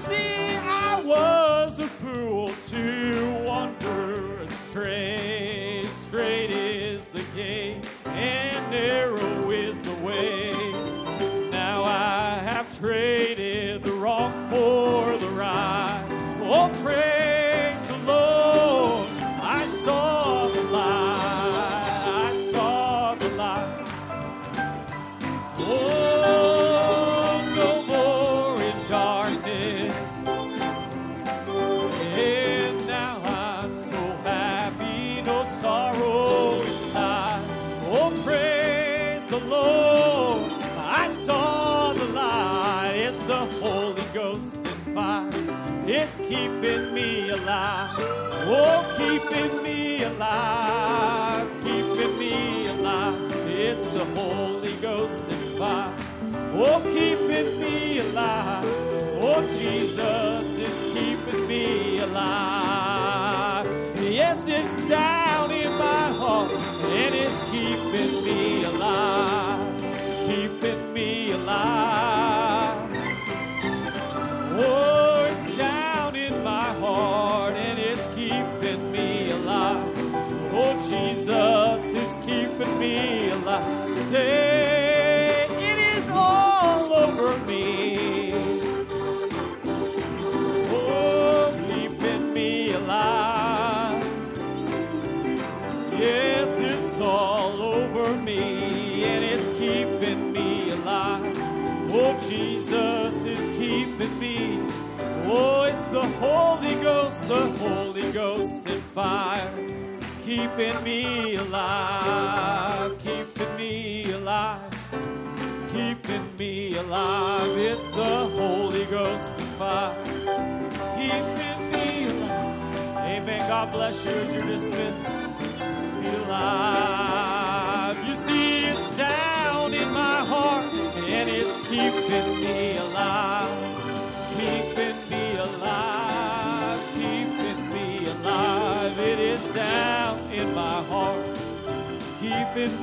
see, I was a fool to wander and stray. Straight is the gate, and narrow is the way. Now I have traded the wrong for the right. Oh, praise the Lord, I saw the light, I saw the light. Oh, no more in darkness. And now I'm so happy, no sorrow inside. Oh, praise the Lord, I saw the light. It's the Holy Ghost and fire. It's keeping me alive. Oh, keeping me alive. Keeping me alive. It's the Holy Ghost and fire. Oh, keeping me alive. Oh, Jesus is keeping me alive. Yes, it's down in my heart, and it's keeping me alive. Keeping me alive. Oh, it's down in my heart, and it's keeping me alive. Oh, Jesus is keeping me alive. Say, it is all over me. Oh, keeping me alive. Yes, it's all over me, and it's keeping me alive. Oh, Jesus is keeping me. Oh, it's the Holy Ghost, the Holy Ghost and fire. Keeping me alive, keeping me alive, keeping me alive. It's the Holy Ghost and fire. Keeping me alive. Amen. God bless you as you're dismissed. Be alive. You see, it's down in my heart, and it's keeping me alive. Keeping me alive. Keeping me alive. It is down in my heart. Keeping